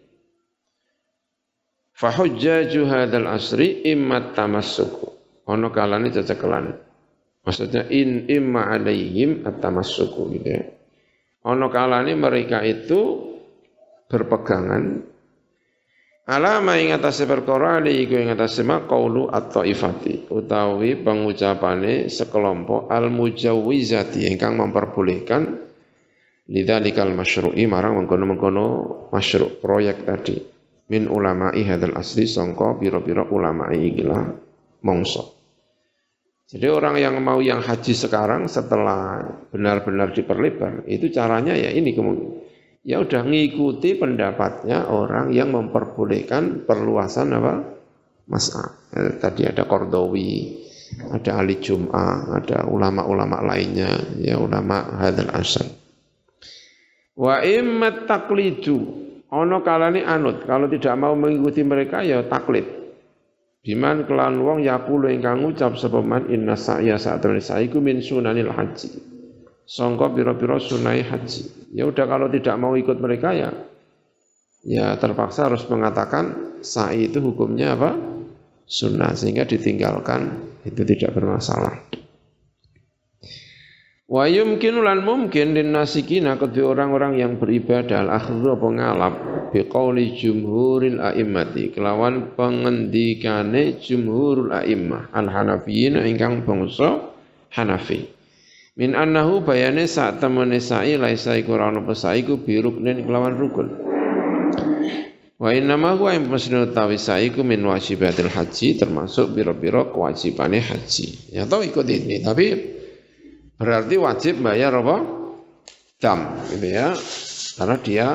Fa hujjaju hadzal asri imma tamassuku. Ono kalane cecekelan. Maksudnya imma alaihim at-tamassuku gitu ya. Ono kalane mereka itu berpegangan alama ing atase perkara iku ing atase maqaulu at-taifati utawi pengucapane sekelompok al-mujawwizati ingkang memperbolehkan lidzalikal masyru'i marang mengkono-mengkono masyru' proyek tadi min ulama'i hadzal asli sangka pira-pira ulama'i ikilah mongso. Jadi orang yang mau yang haji sekarang setelah benar-benar diperlebar itu caranya ya ini ya udah ngikuti pendapatnya orang yang memperbolehkan perluasan apa mas'ah. Tadi ada Qardawi, ada Ali Jum'ah, ada ulama-ulama lainnya, ya ulama hadzal asr. Wa immat taqlidu, ono kalane anut, kalau tidak mau mengikuti mereka ya taklid. Biman kelan wong yaqulu ingkang ngucap sapa man inna sa'ya sa'atun sa'iku min sunanil haji. Sangka pira-pira sunai haji. Ya udah kalau tidak mau ikut mereka ya terpaksa harus mengatakan sa'i itu hukumnya apa? Sunnah sehingga ditinggalkan itu tidak bermasalah. Wa yumkinu lan mungkin linnasikina kedua orang-orang yang beribadah al-akhdhu apa ngalap biqauli jumhuril a'immati kelawan pengendikane jumhurul a'immah al-hanafiyyin ingkang bangsa Hanafi. Min annahu bayane sak temene sa'i laisa iku ora ono sa'i iku biruknen kelawan rukun. Wa inna ma huwa immasnu tawi sa'i iku min wajibatil haji termasuk biro-biro kewajibane haji. Ya tahu ikut ini tapi berarti wajib bayar apa? Dam, gitu ya. Karena dia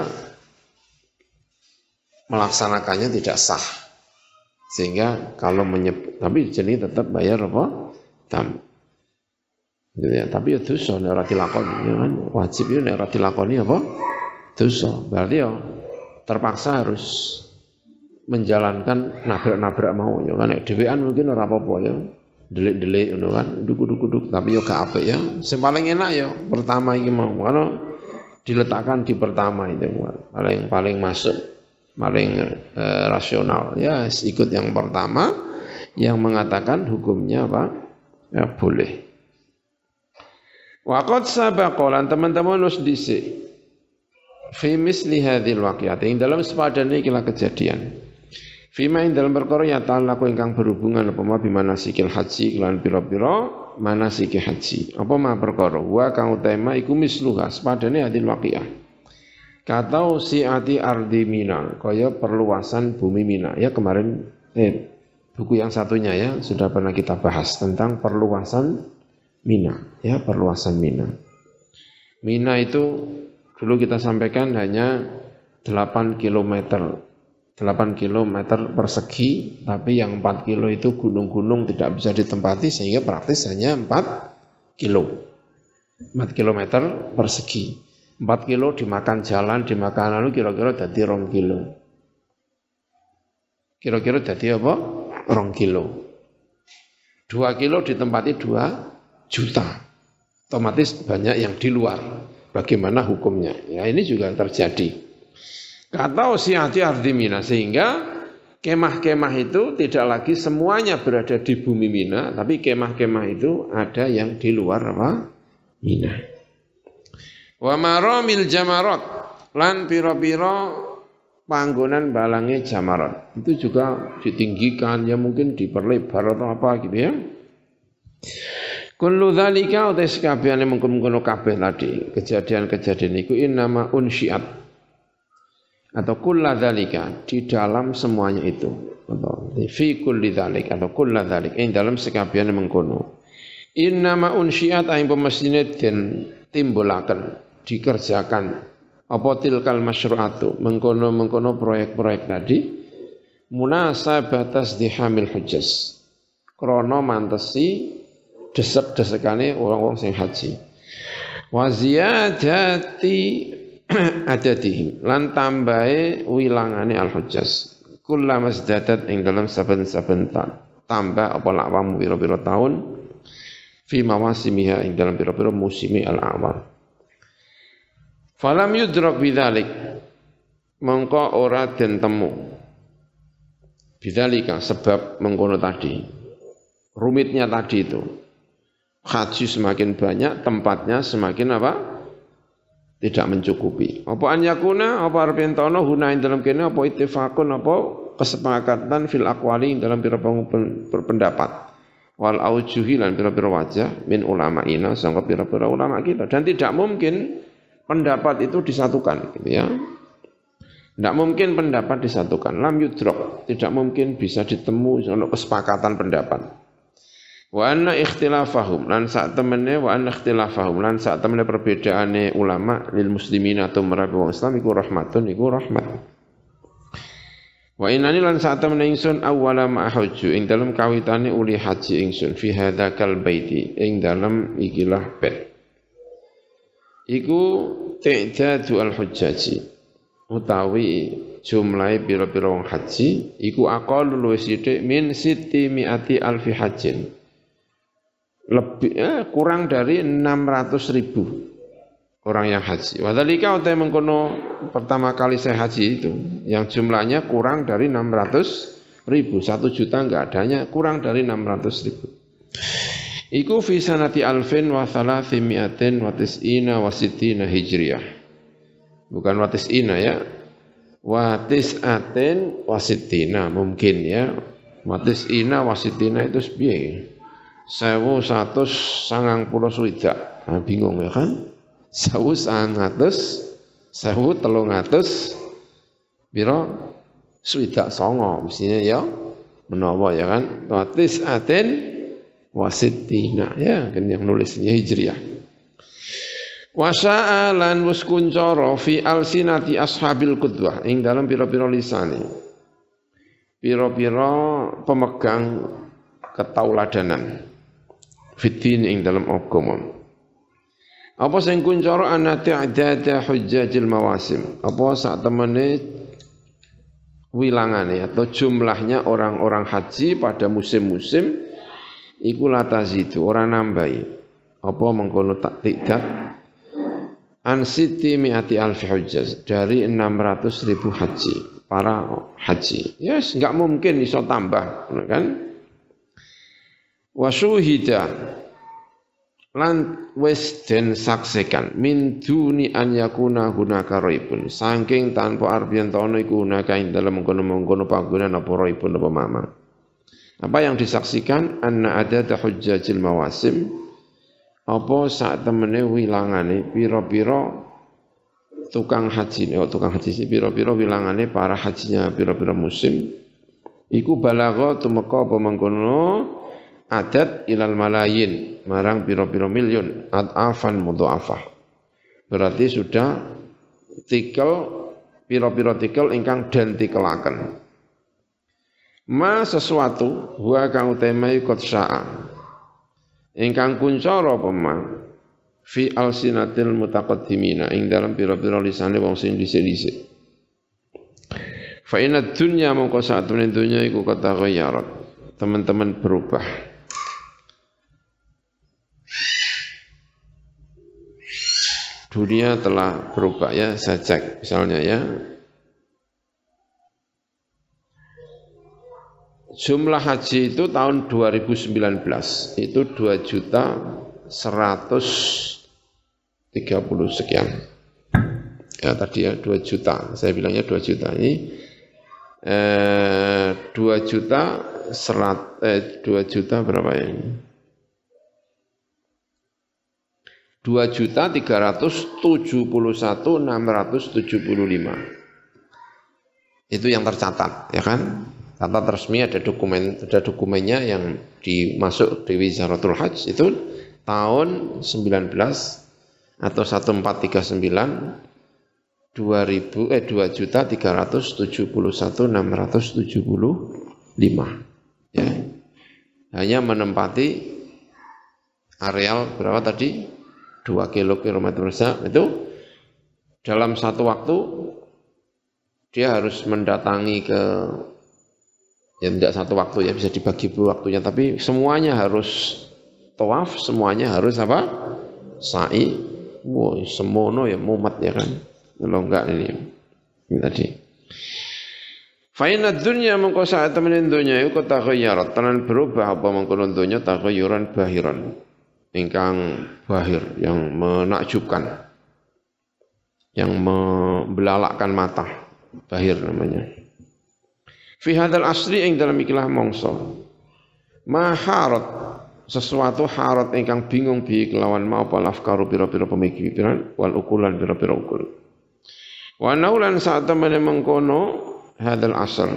melaksanakannya tidak sah. Sehingga kalau menyebut, tapi jadi tetap bayar apa? Dam. Gitu ya. Tapi ya dosa, nek ora dilakoni, ya kan? Wajib itu nek ora dilakoni apa? Dosa. Berarti ya terpaksa harus menjalankan nabrak-nabrak mau, ya kan? Nek dhewean mungkin ora apa-apa ya. Delik-delik ngono kan, duduk-duduk tapi yo gak apik ya. Sing paling enak ya pertama iki mau. Karena diletakkan di pertama itu paling masuk, paling rasional. Ya ikut yang pertama yang mengatakan hukumnya apa? Ya boleh. Waqad sabaqa lan teman-teman wis dhisik. Fi misli hadzal waqi'ah ing dalam sepadane iki kejadian. Fima ing dalam perkara ya ta'allaqu ingkang berhubungan apa ma bimanasikil haji lan pira-pira manasiki haji. Apa ma perkara wa kang utama iku misluha sepadane hadil waqiah. Kata siati ardi Mina kaya perluasan bumi Mina. Ya kemarin buku yang satunya ya sudah pernah kita bahas tentang perluasan Mina, ya perluasan Mina. Mina itu dulu kita sampaikan hanya 8 kilometer persegi, tapi yang 4 kilo itu gunung-gunung tidak bisa ditempati sehingga praktis hanya 4 kilo. 4 kilometer persegi. 4 kilo dimakan jalan, dimakan lalu kira-kira jadi 2 kilo. Kira-kira jadi apa? 2 kilo. 2 kilo ditempati 2 juta. Otomatis banyak yang di luar. Bagaimana hukumnya? Ya ini juga terjadi. Kata usiati ardi Mina sehingga kemah-kemah itu tidak lagi semuanya berada di bumi Mina, tapi kemah-kemah itu ada yang di luar apa? Mina. Wa maramil jamarat lan pira-pira panggonan balange jamarat. Itu juga ditinggikan ya mungkin diperlebar atau apa gitu ya. Kullu dzalika utais kabehane mengkono kabeh tadi. Kejadian-kejadian iku innama unsyiat atau kulla dzalika di dalam semuanya itu atau fi kulli dzalik atau kulla dzalik ing dalam sekabehane mengkono innama unsyiat aing pemestine den timbulaken dikerjakan apa tilkal masyru'atu mengkono proyek-proyek tadi munasabatas dihamil hujjaz krana mantesi desek-desekane wong-wong sing haji wa ziyadati adadihim lan tambahe wilangane al-hujjaz kullama mazdadat ing dalam saben-saben tambah apa lakwam pira-pira taun fi mawasimiha ing dalam pira-pira musimi al-awam falam yudrak bidzalik mongko ora den temu bidzalika sebab mengkono tadi rumitnya tadi itu haji semakin banyak tempatnya semakin apa tidak mencukupi. Apa an yakuna, apa arep entono huna ing dalam kene apa ittifaqun apa kesepakatan fil aqwali dalam pira-pira pendapat. Wal aujuhi lan pira-pira wajah min ulama'ina sangka pira-pira ulama kita dan tidak mungkin pendapat itu disatukan gitu ya. Tidak mungkin pendapat disatukan. Lam yudrak, tidak mungkin bisa ditemu untuk kesepakatan pendapat. Wa anna ikhtilafahum lan sak temene perbedaane ulama lil muslimin atau merabi wong Islam iku rahmatun iku rahmat. Wa innani lan sak temene ingsun awwala ma hajju ing dalem kawitane uli haji ingsun fi hadzal baiti ing dalem ikilah bait. Iku ta'dadu al hujjaji utawi jumlahe pira-pira wong haji iku aqallu luwih sithik min 600 alfi hajjin. Lebih kurang dari 600.000 orang yang haji. Wadhalika utai mengkono pertama kali saya haji itu yang jumlahnya kurang dari 600.000, 1 juta enggak adanya kurang dari 600.000. Iku fi sanati alfin wa thalathimiatin wa tis'ina wa sittina hijriyah. Bukan wa tis'ina ya. Wa tis'atin wa sittina mungkin ya. Wa tis'ina wa sittina itu sepiye? 1190 swidak. Nah, bingung ya kan? 1100 biro swidak songo mestinya ya menawa ya kan wa tis'atin wasittina ya kan yang nulisnya hijriyah wa sa'alan wis kuncara fi alsinati ashabil qudwah ing dalam pira-pira lisane pira-pira pemegang ketauladanan fitin ing dalam agama apa sing kuncara ana ta'dada hujjajil mawasim apa sak temene wilangane atau jumlahnya orang-orang haji pada musim-musim iku latazidu ora nambahi apa mengkono tak tidak an siti mi'ati alfi hujjaj dari 600.000 haji para haji yes enggak mungkin iso tambah kan wasuhida lan wis den saksikan min duni an yakuna gunaka raibun saking tanpa arep yen ana iku gunaka ing dalem mengkono-mengkono panggonan apa raibun apa mamang. Apa yang disaksikan anna adada hujjajil mawasim apa sak temene wilangane pira-pira tukang haji pira-pira wilangane para hajinya pira-pira musim iku balagha tumeka apa mengkono adat ilal malayin marang piro-piro miliun ad'afan mudha'afah berarti sudah tikel piro-piro tikel ingkang den tikelaken ma sesuatu huwa kang utamai qad sya'a ingkang kuncara apa ma fi alsinatil mutaqaddimina ing dalam piro-piro lisane wong sing dhisik-dhisik fa inna dunya mongko sak temene dunya iku kataghayarat teman-teman berubah. Dunia telah berubah ya, saya cek misalnya ya. Jumlah haji itu tahun 2019 itu 2.130 sekian. Ya tadi ya 2 juta, saya bilangnya 2 juta ini 2 juta berapa ya ini? 2.371.675 itu yang tercatat ya kan catat resmi ada dokumennya yang dimasuk di Wizaratul Hajj itu tahun 19 atau 1439 2.371.675 ya hanya menempati areal berapa tadi 2 kilometer itu dalam satu waktu dia harus mendatangi ke ya tidak satu waktu ya bisa dibagi waktunya tapi semuanya harus tawaf semuanya harus apa sa'i semono ya mumat ya kan kalau enggak ini tadi fa inna dunya mengko sak temene dunya iku taghayyarat tenan berubah apa mengkono dunya taghayyuran bahiran ingkang bahir yang menakjubkan yang membelalakkan mata bahir namanya fi hadzal asri ing dalam ikilah mangsa maharat sesuatu harat ingkang bingung bi kelawan mau afkaru pira-pira pemikiran wal ukulan pira-pira ukul wa naulan saat temene mengkono hadzal asr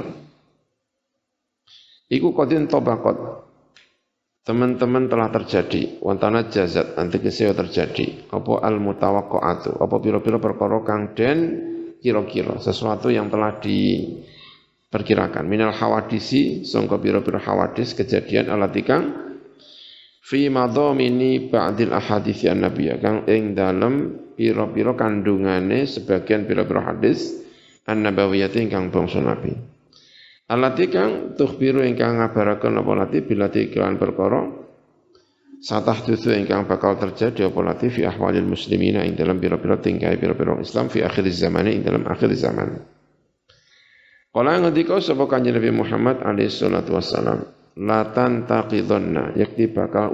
iku qadin tabaqat teman-teman telah terjadi wantana jazat nanti keseo terjadi apa al mutawaqqa'atu apa pira-pira perkara kang den kira-kira sesuatu yang telah diperkirakan minal hawadisi sangka pira-pira hawadis kejadian alatikang fi madhamini ba'dil ahadits an-nabiy kang ing dalem pira-pira kandungane sebagian pira-pira hadis an-nabawiyyah ingkang bangsa nabi alati kang tukhbiru ingkang ngabaraken apa lati bilati kelan perkara satah dudu ingkang bakal terjadi apa lati fi ahwalil muslimina ing dalam pira-pira tingkah pira-pira Islam fi akhir zaman ing dalam akhir zaman. Kala ngendika sapa Kanjeng Nabi Muhammad alaihi salatu wassalam latan taqidonna yakti bakal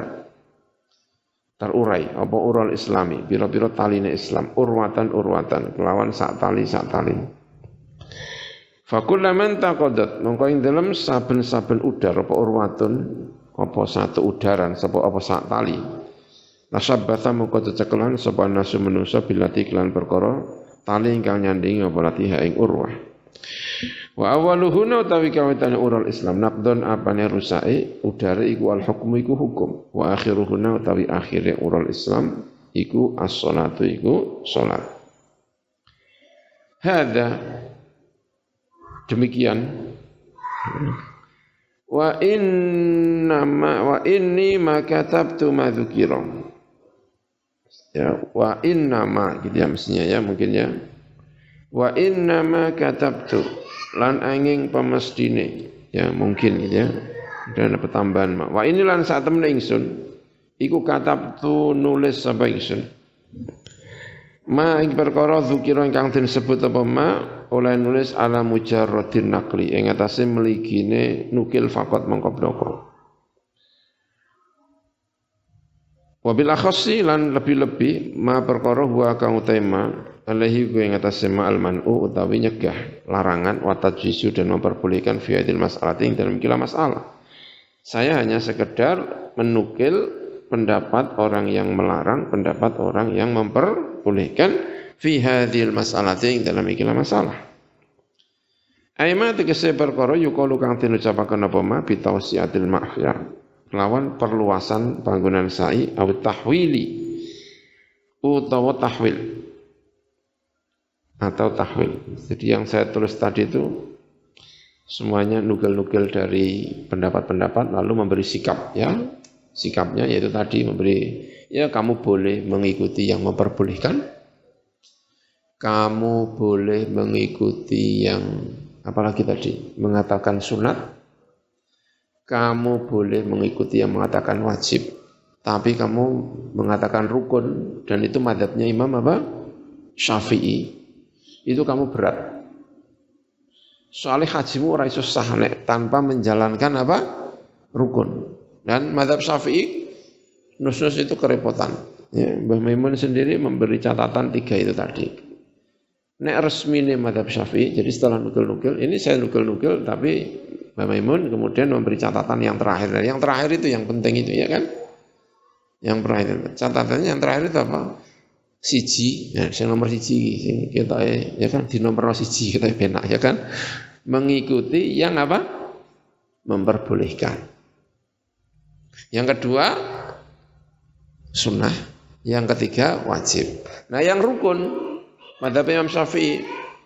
terurai apa urul islami pira-pira taline Islam urwatan kelawan sak tali fakullaman taqadat mongko ing dalem saben-saben udar apa urwatun apa satu udaran apa sak tali nasabbatha mongko cecekelan sapa nasu manusa bilati kelan perkara tali ingkang nyandingi apa latiha ing urwah. Wa awaluhuna utawi kawitane ural Islam naqdon apane rusake udare iku al hukmu iku hukum wa akhiruhuna utawi akhire ural Islam iku as-shalatu iku salat. Hadza demikian wa inni ma katabtu ma dzukira ya wa innama gitu ya mestinya ya mungkin ya wa innama katabtu lan angin pemestine ya mungkin gitu ya dan pertambahan wa ini lan saat temen ingsun iku katabtu nulis sapa ingsun ma ing perkara dzukira ingkang disebut apa ma oleh nulis ala mujarradin naqli ing atase mligine nukil faqat mangko bloko wabil akhassi lan lebih-lebih ma perkara wa kang utama alaihi gue ngatasi ma'al man'u utawi nyegah larangan wa tajwizu dan memperbolehkan fi hadil mas'alati dalam kila masalah. Saya hanya sekedar menukil pendapat orang yang melarang, pendapat orang yang memperbolehkan fi hadil mas'alati dalam kila masalah. Aima tegese perkara yuqalu kang den ucapaken apa ma bi tausiatil mahya lawan perluasan panggonan sa'i awit tahwili utawa tahwil atau tahwil. Jadi yang saya tulis tadi itu semuanya nukil-nukil dari pendapat-pendapat lalu memberi sikap ya. Sikapnya yaitu tadi memberi ya kamu boleh mengikuti yang memperbolehkan. Kamu boleh mengikuti yang apalagi tadi mengatakan sunat. Kamu boleh mengikuti yang mengatakan wajib. Tapi kamu mengatakan rukun dan itu madzhabnya Imam apa? Syafi'i. Itu kamu berat. Soalnya hajimu ora iso sah nek tanpa menjalankan apa? Rukun. Dan mazhab Syafi'i nus-nus itu kerepotan. Ya, Mbah Maimun sendiri memberi catatan 3 itu tadi. Nek resmine mazhab Syafi'i, jadi setelah nukil-nukil, ini saya nukil-nukil tapi Mbah Maimun kemudian memberi catatan yang terakhir. Yang terakhir itu yang penting itu ya kan? Yang terakhir. Catatannya yang terakhir itu apa? Siji, ya, saya nomor siji, kita ya kan di nomor siji kita benak ya kan, mengikuti yang apa, memperbolehkan. Yang kedua sunnah, yang ketiga wajib. Nah yang rukun, madzhab Imam Syafi'i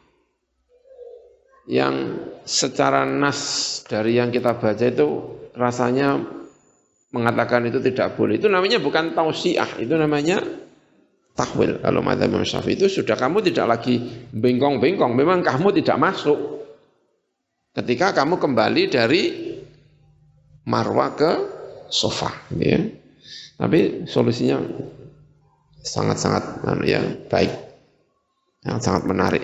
yang secara nas dari yang kita baca itu rasanya mengatakan itu tidak boleh. Itu namanya bukan tausiah, itu namanya tahwil. Kalau madzhab Imam Syafi'i itu sudah kamu tidak lagi bengkong-bengkong, memang kamu tidak masuk. Ketika kamu kembali dari Marwah ke Sofa, ya. Tapi solusinya sangat-sangat ya baik, sangat menarik.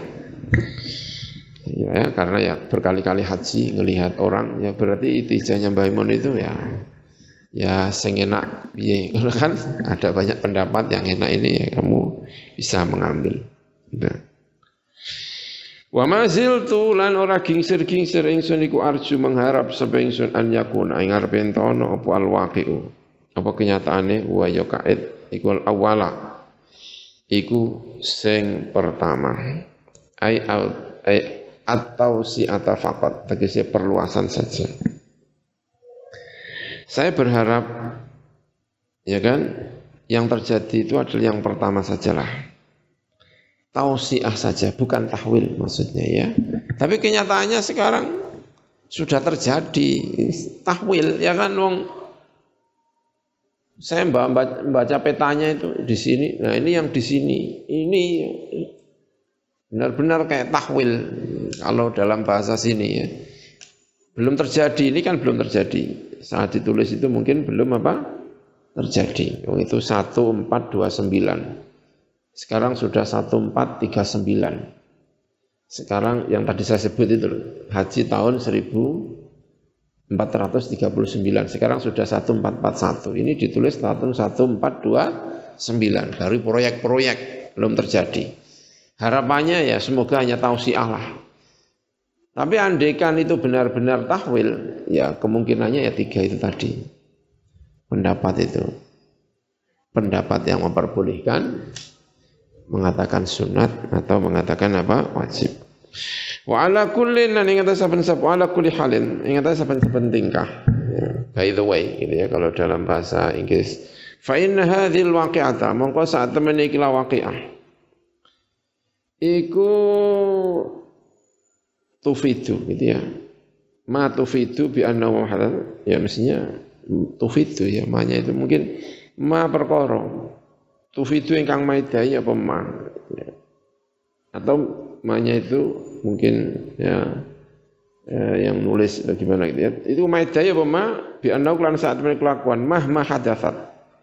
Ya, karena ya berkali-kali haji ngelihat orang, ya berarti ijazahnya Mbah Imun itu ya sing enak piye kan ada banyak pendapat yang enak ini ya kamu bisa mengambil. Nah. Wa maziltu lan ora gingsir-gingsir ingsun iku arju mengharap sapa ingsun an yakuna ing arep entono apa alwaqi'u apa kenyataane wa ya kaid iku awala iku sing pertama ai atau si atafaqat tegese perluasan saja. Saya berharap, ya kan, yang terjadi itu adalah yang pertama sajalah. Tausiah saja, bukan tahwil maksudnya ya. Tapi kenyataannya sekarang sudah terjadi tahwil, ya kan, wong. Saya membaca petanya itu di sini. Nah ini yang di sini, ini benar-benar kayak tahwil kalau dalam bahasa sini ya. Belum terjadi, ini kan belum terjadi. Saat ditulis itu mungkin belum apa terjadi. Itu 1429. Sekarang sudah 1439. Sekarang yang tadi saya sebut itu haji tahun 1439. 1439, sekarang sudah 1441. Ini ditulis tahun 1429, dari proyek-proyek belum terjadi. Harapannya ya semoga hanya tausiah lah. Tapi andaikan itu benar-benar tahwil, ya kemungkinannya ya 3 itu tadi. Pendapat itu. Pendapat yang memperbolehkan, mengatakan sunat atau mengatakan apa? Wajib. Wa ala kullin lan ing atas saben-saben ala kulli halin, ing atas saben-saben tingkah. Ya, by the way gitu ya kalau dalam bahasa Inggris. Fa inna hadhil waqi'ata, mongko saat temene iki waqi'ah. Iku tufidu gitu ya. Ma tufidu bi annahu halal, ya mestinya tufidu ya, manya itu mungkin ma perkara. Tufidu ingkang maidai apa ma. Ya. Atau manya itu mungkin ya, yang nulis gimana gitu ya. Itu maidai apa ma bi annahu lan saat temene kelakuan mah hadatsat.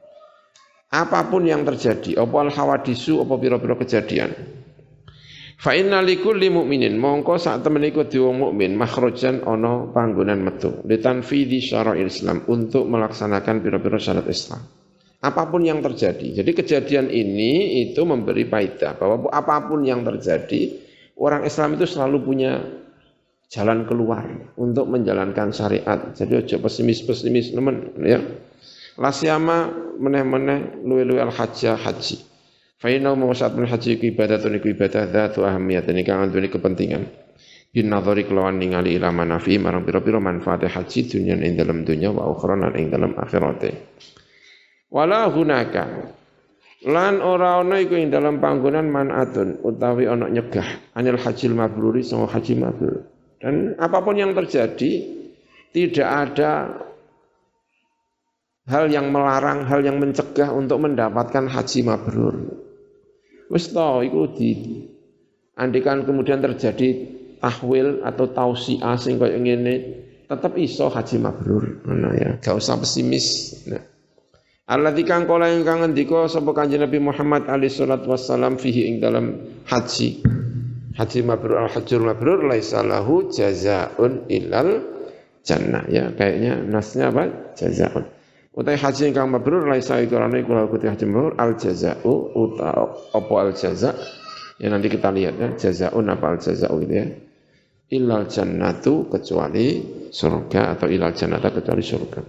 Apapun yang terjadi, apa al hawadisu apa pira-pira kejadian. Fa inna likulli mu'minin, mongko sak temen iku wong mukmin makhrajan ana panggonan metu litanfidhi syara'il Islam, untuk melaksanakan pira-pira syarat Islam. Apapun yang terjadi. Jadi kejadian ini itu memberi faedah bahwa apapun yang terjadi, orang Islam itu selalu punya jalan keluar untuk menjalankan syariat. Jadi ojo pesimis-pesimis nemen ya. Lasyama meneh-meneh luwe-luwe al-hajjah haji. Fa'inau mawasat min haji ibadatun iku ibadah dzatu ahamiyat, ini kang andune kepentingan. Bin nadhari kelawan ningali ila manafi marang pira-pira manfaat haji dunya ing dalam dunya wa ukhra lan ing dalam akhirate. Wala hunaka lan ora ana iku ing dalam panggonan manatun utawi ana nyegah anil hajil mabruri sama haji mabrur. Dan apapun yang terjadi tidak ada hal yang melarang, hal yang mencegah untuk mendapatkan haji mabrur. Wis to iku andikan kemudian terjadi tahwil atau tausiah sing koyo ngene, tetep iso haji mabrur. Ngono ya, gak usah pesimis. Nah. Alladzi kang kala ingkang ngendika sapa Kanjeng Nabi Muhammad alaihi salatu wassalam fihi ing dalam haji. Haji mabrur al-hajjul mabrur laisa lahu jazaa'un ilal jannah ya, kayaknya nasnya apa? Jazaa'un. Utai haji ingkang mabrur laisa ikurane kula kuti haji mabrur al jazaa'u uta apa al jaza', ya nanti kita lihat ya jazaa'un apa al jazaa'u gitu ya. Illal jannatu, kecuali surga, atau illal jannata kecuali surga.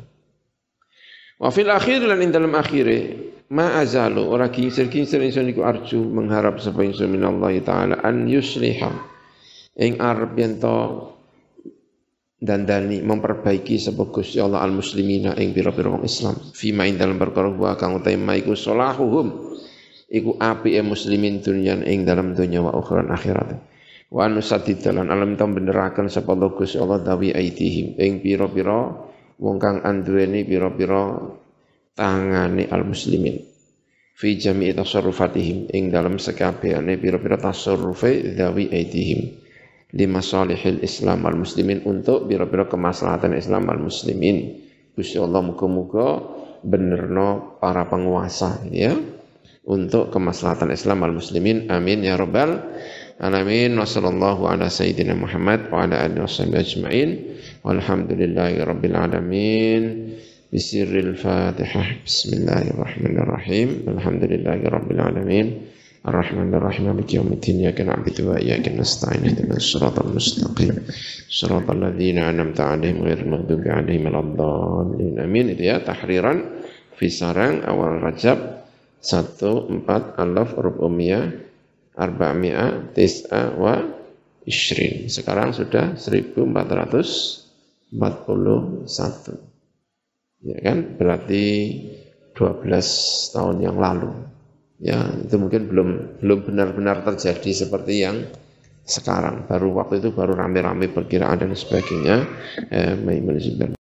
Wa fil akhir lan ing dalam akhire ma azalu ora kincir-kincir ingsun iku arju mengharap sapa ingsun minallahi taala an yusliha ing arep yen to dandani memperbaiki sapa Gusti Allah al muslimina ing pira-pira wong Islam fima ing dalam perkara wa kang utahe iku salahuhum iku apike muslimin dunyan ing dalam dunya wa akhirat akhirat wa nusadidalan alam ta beneraken sapa Gusti Allah dawi aidihim ing pira-pira wong kang anduweni pira-pira tangane al muslimin fi jami'i tasarrufatihim ing dalam sekabehane pira-pira tasarrufe dawi aidihim lima salihil Islam al muslimin, untuk biro-biro kemaslahatan Islam al muslimin. Gusti Allah muga-muga benerno para penguasa ya untuk kemaslahatan Islam al muslimin. Amin ya rabbal alamin. Wassallallahu ala sayyidina Muhammad wa ala alihi washabihi ajmain. Walhamdulillahi rabbil alamin. Bisirril Fatihah. Bismillahirrahmanirrahim. Alhamdulillahi rabbil alamin. الرحمن الرحيم مالك يوم الدين إياك نعبد وإياك نستعين اهدنا الصراط المستقيم صراط الذين أنعمت عليهم غير المغضوب عليهم ولا الضالين آمين. Itu ya tahriran fi sarang awal Rajab 1400 sekarang sudah 1441 ya kan, berarti 12 tahun yang lalu. Ya, itu mungkin belum benar-benar terjadi seperti yang sekarang. Baru waktu itu baru rame-rame perkiraan dan sebagainya.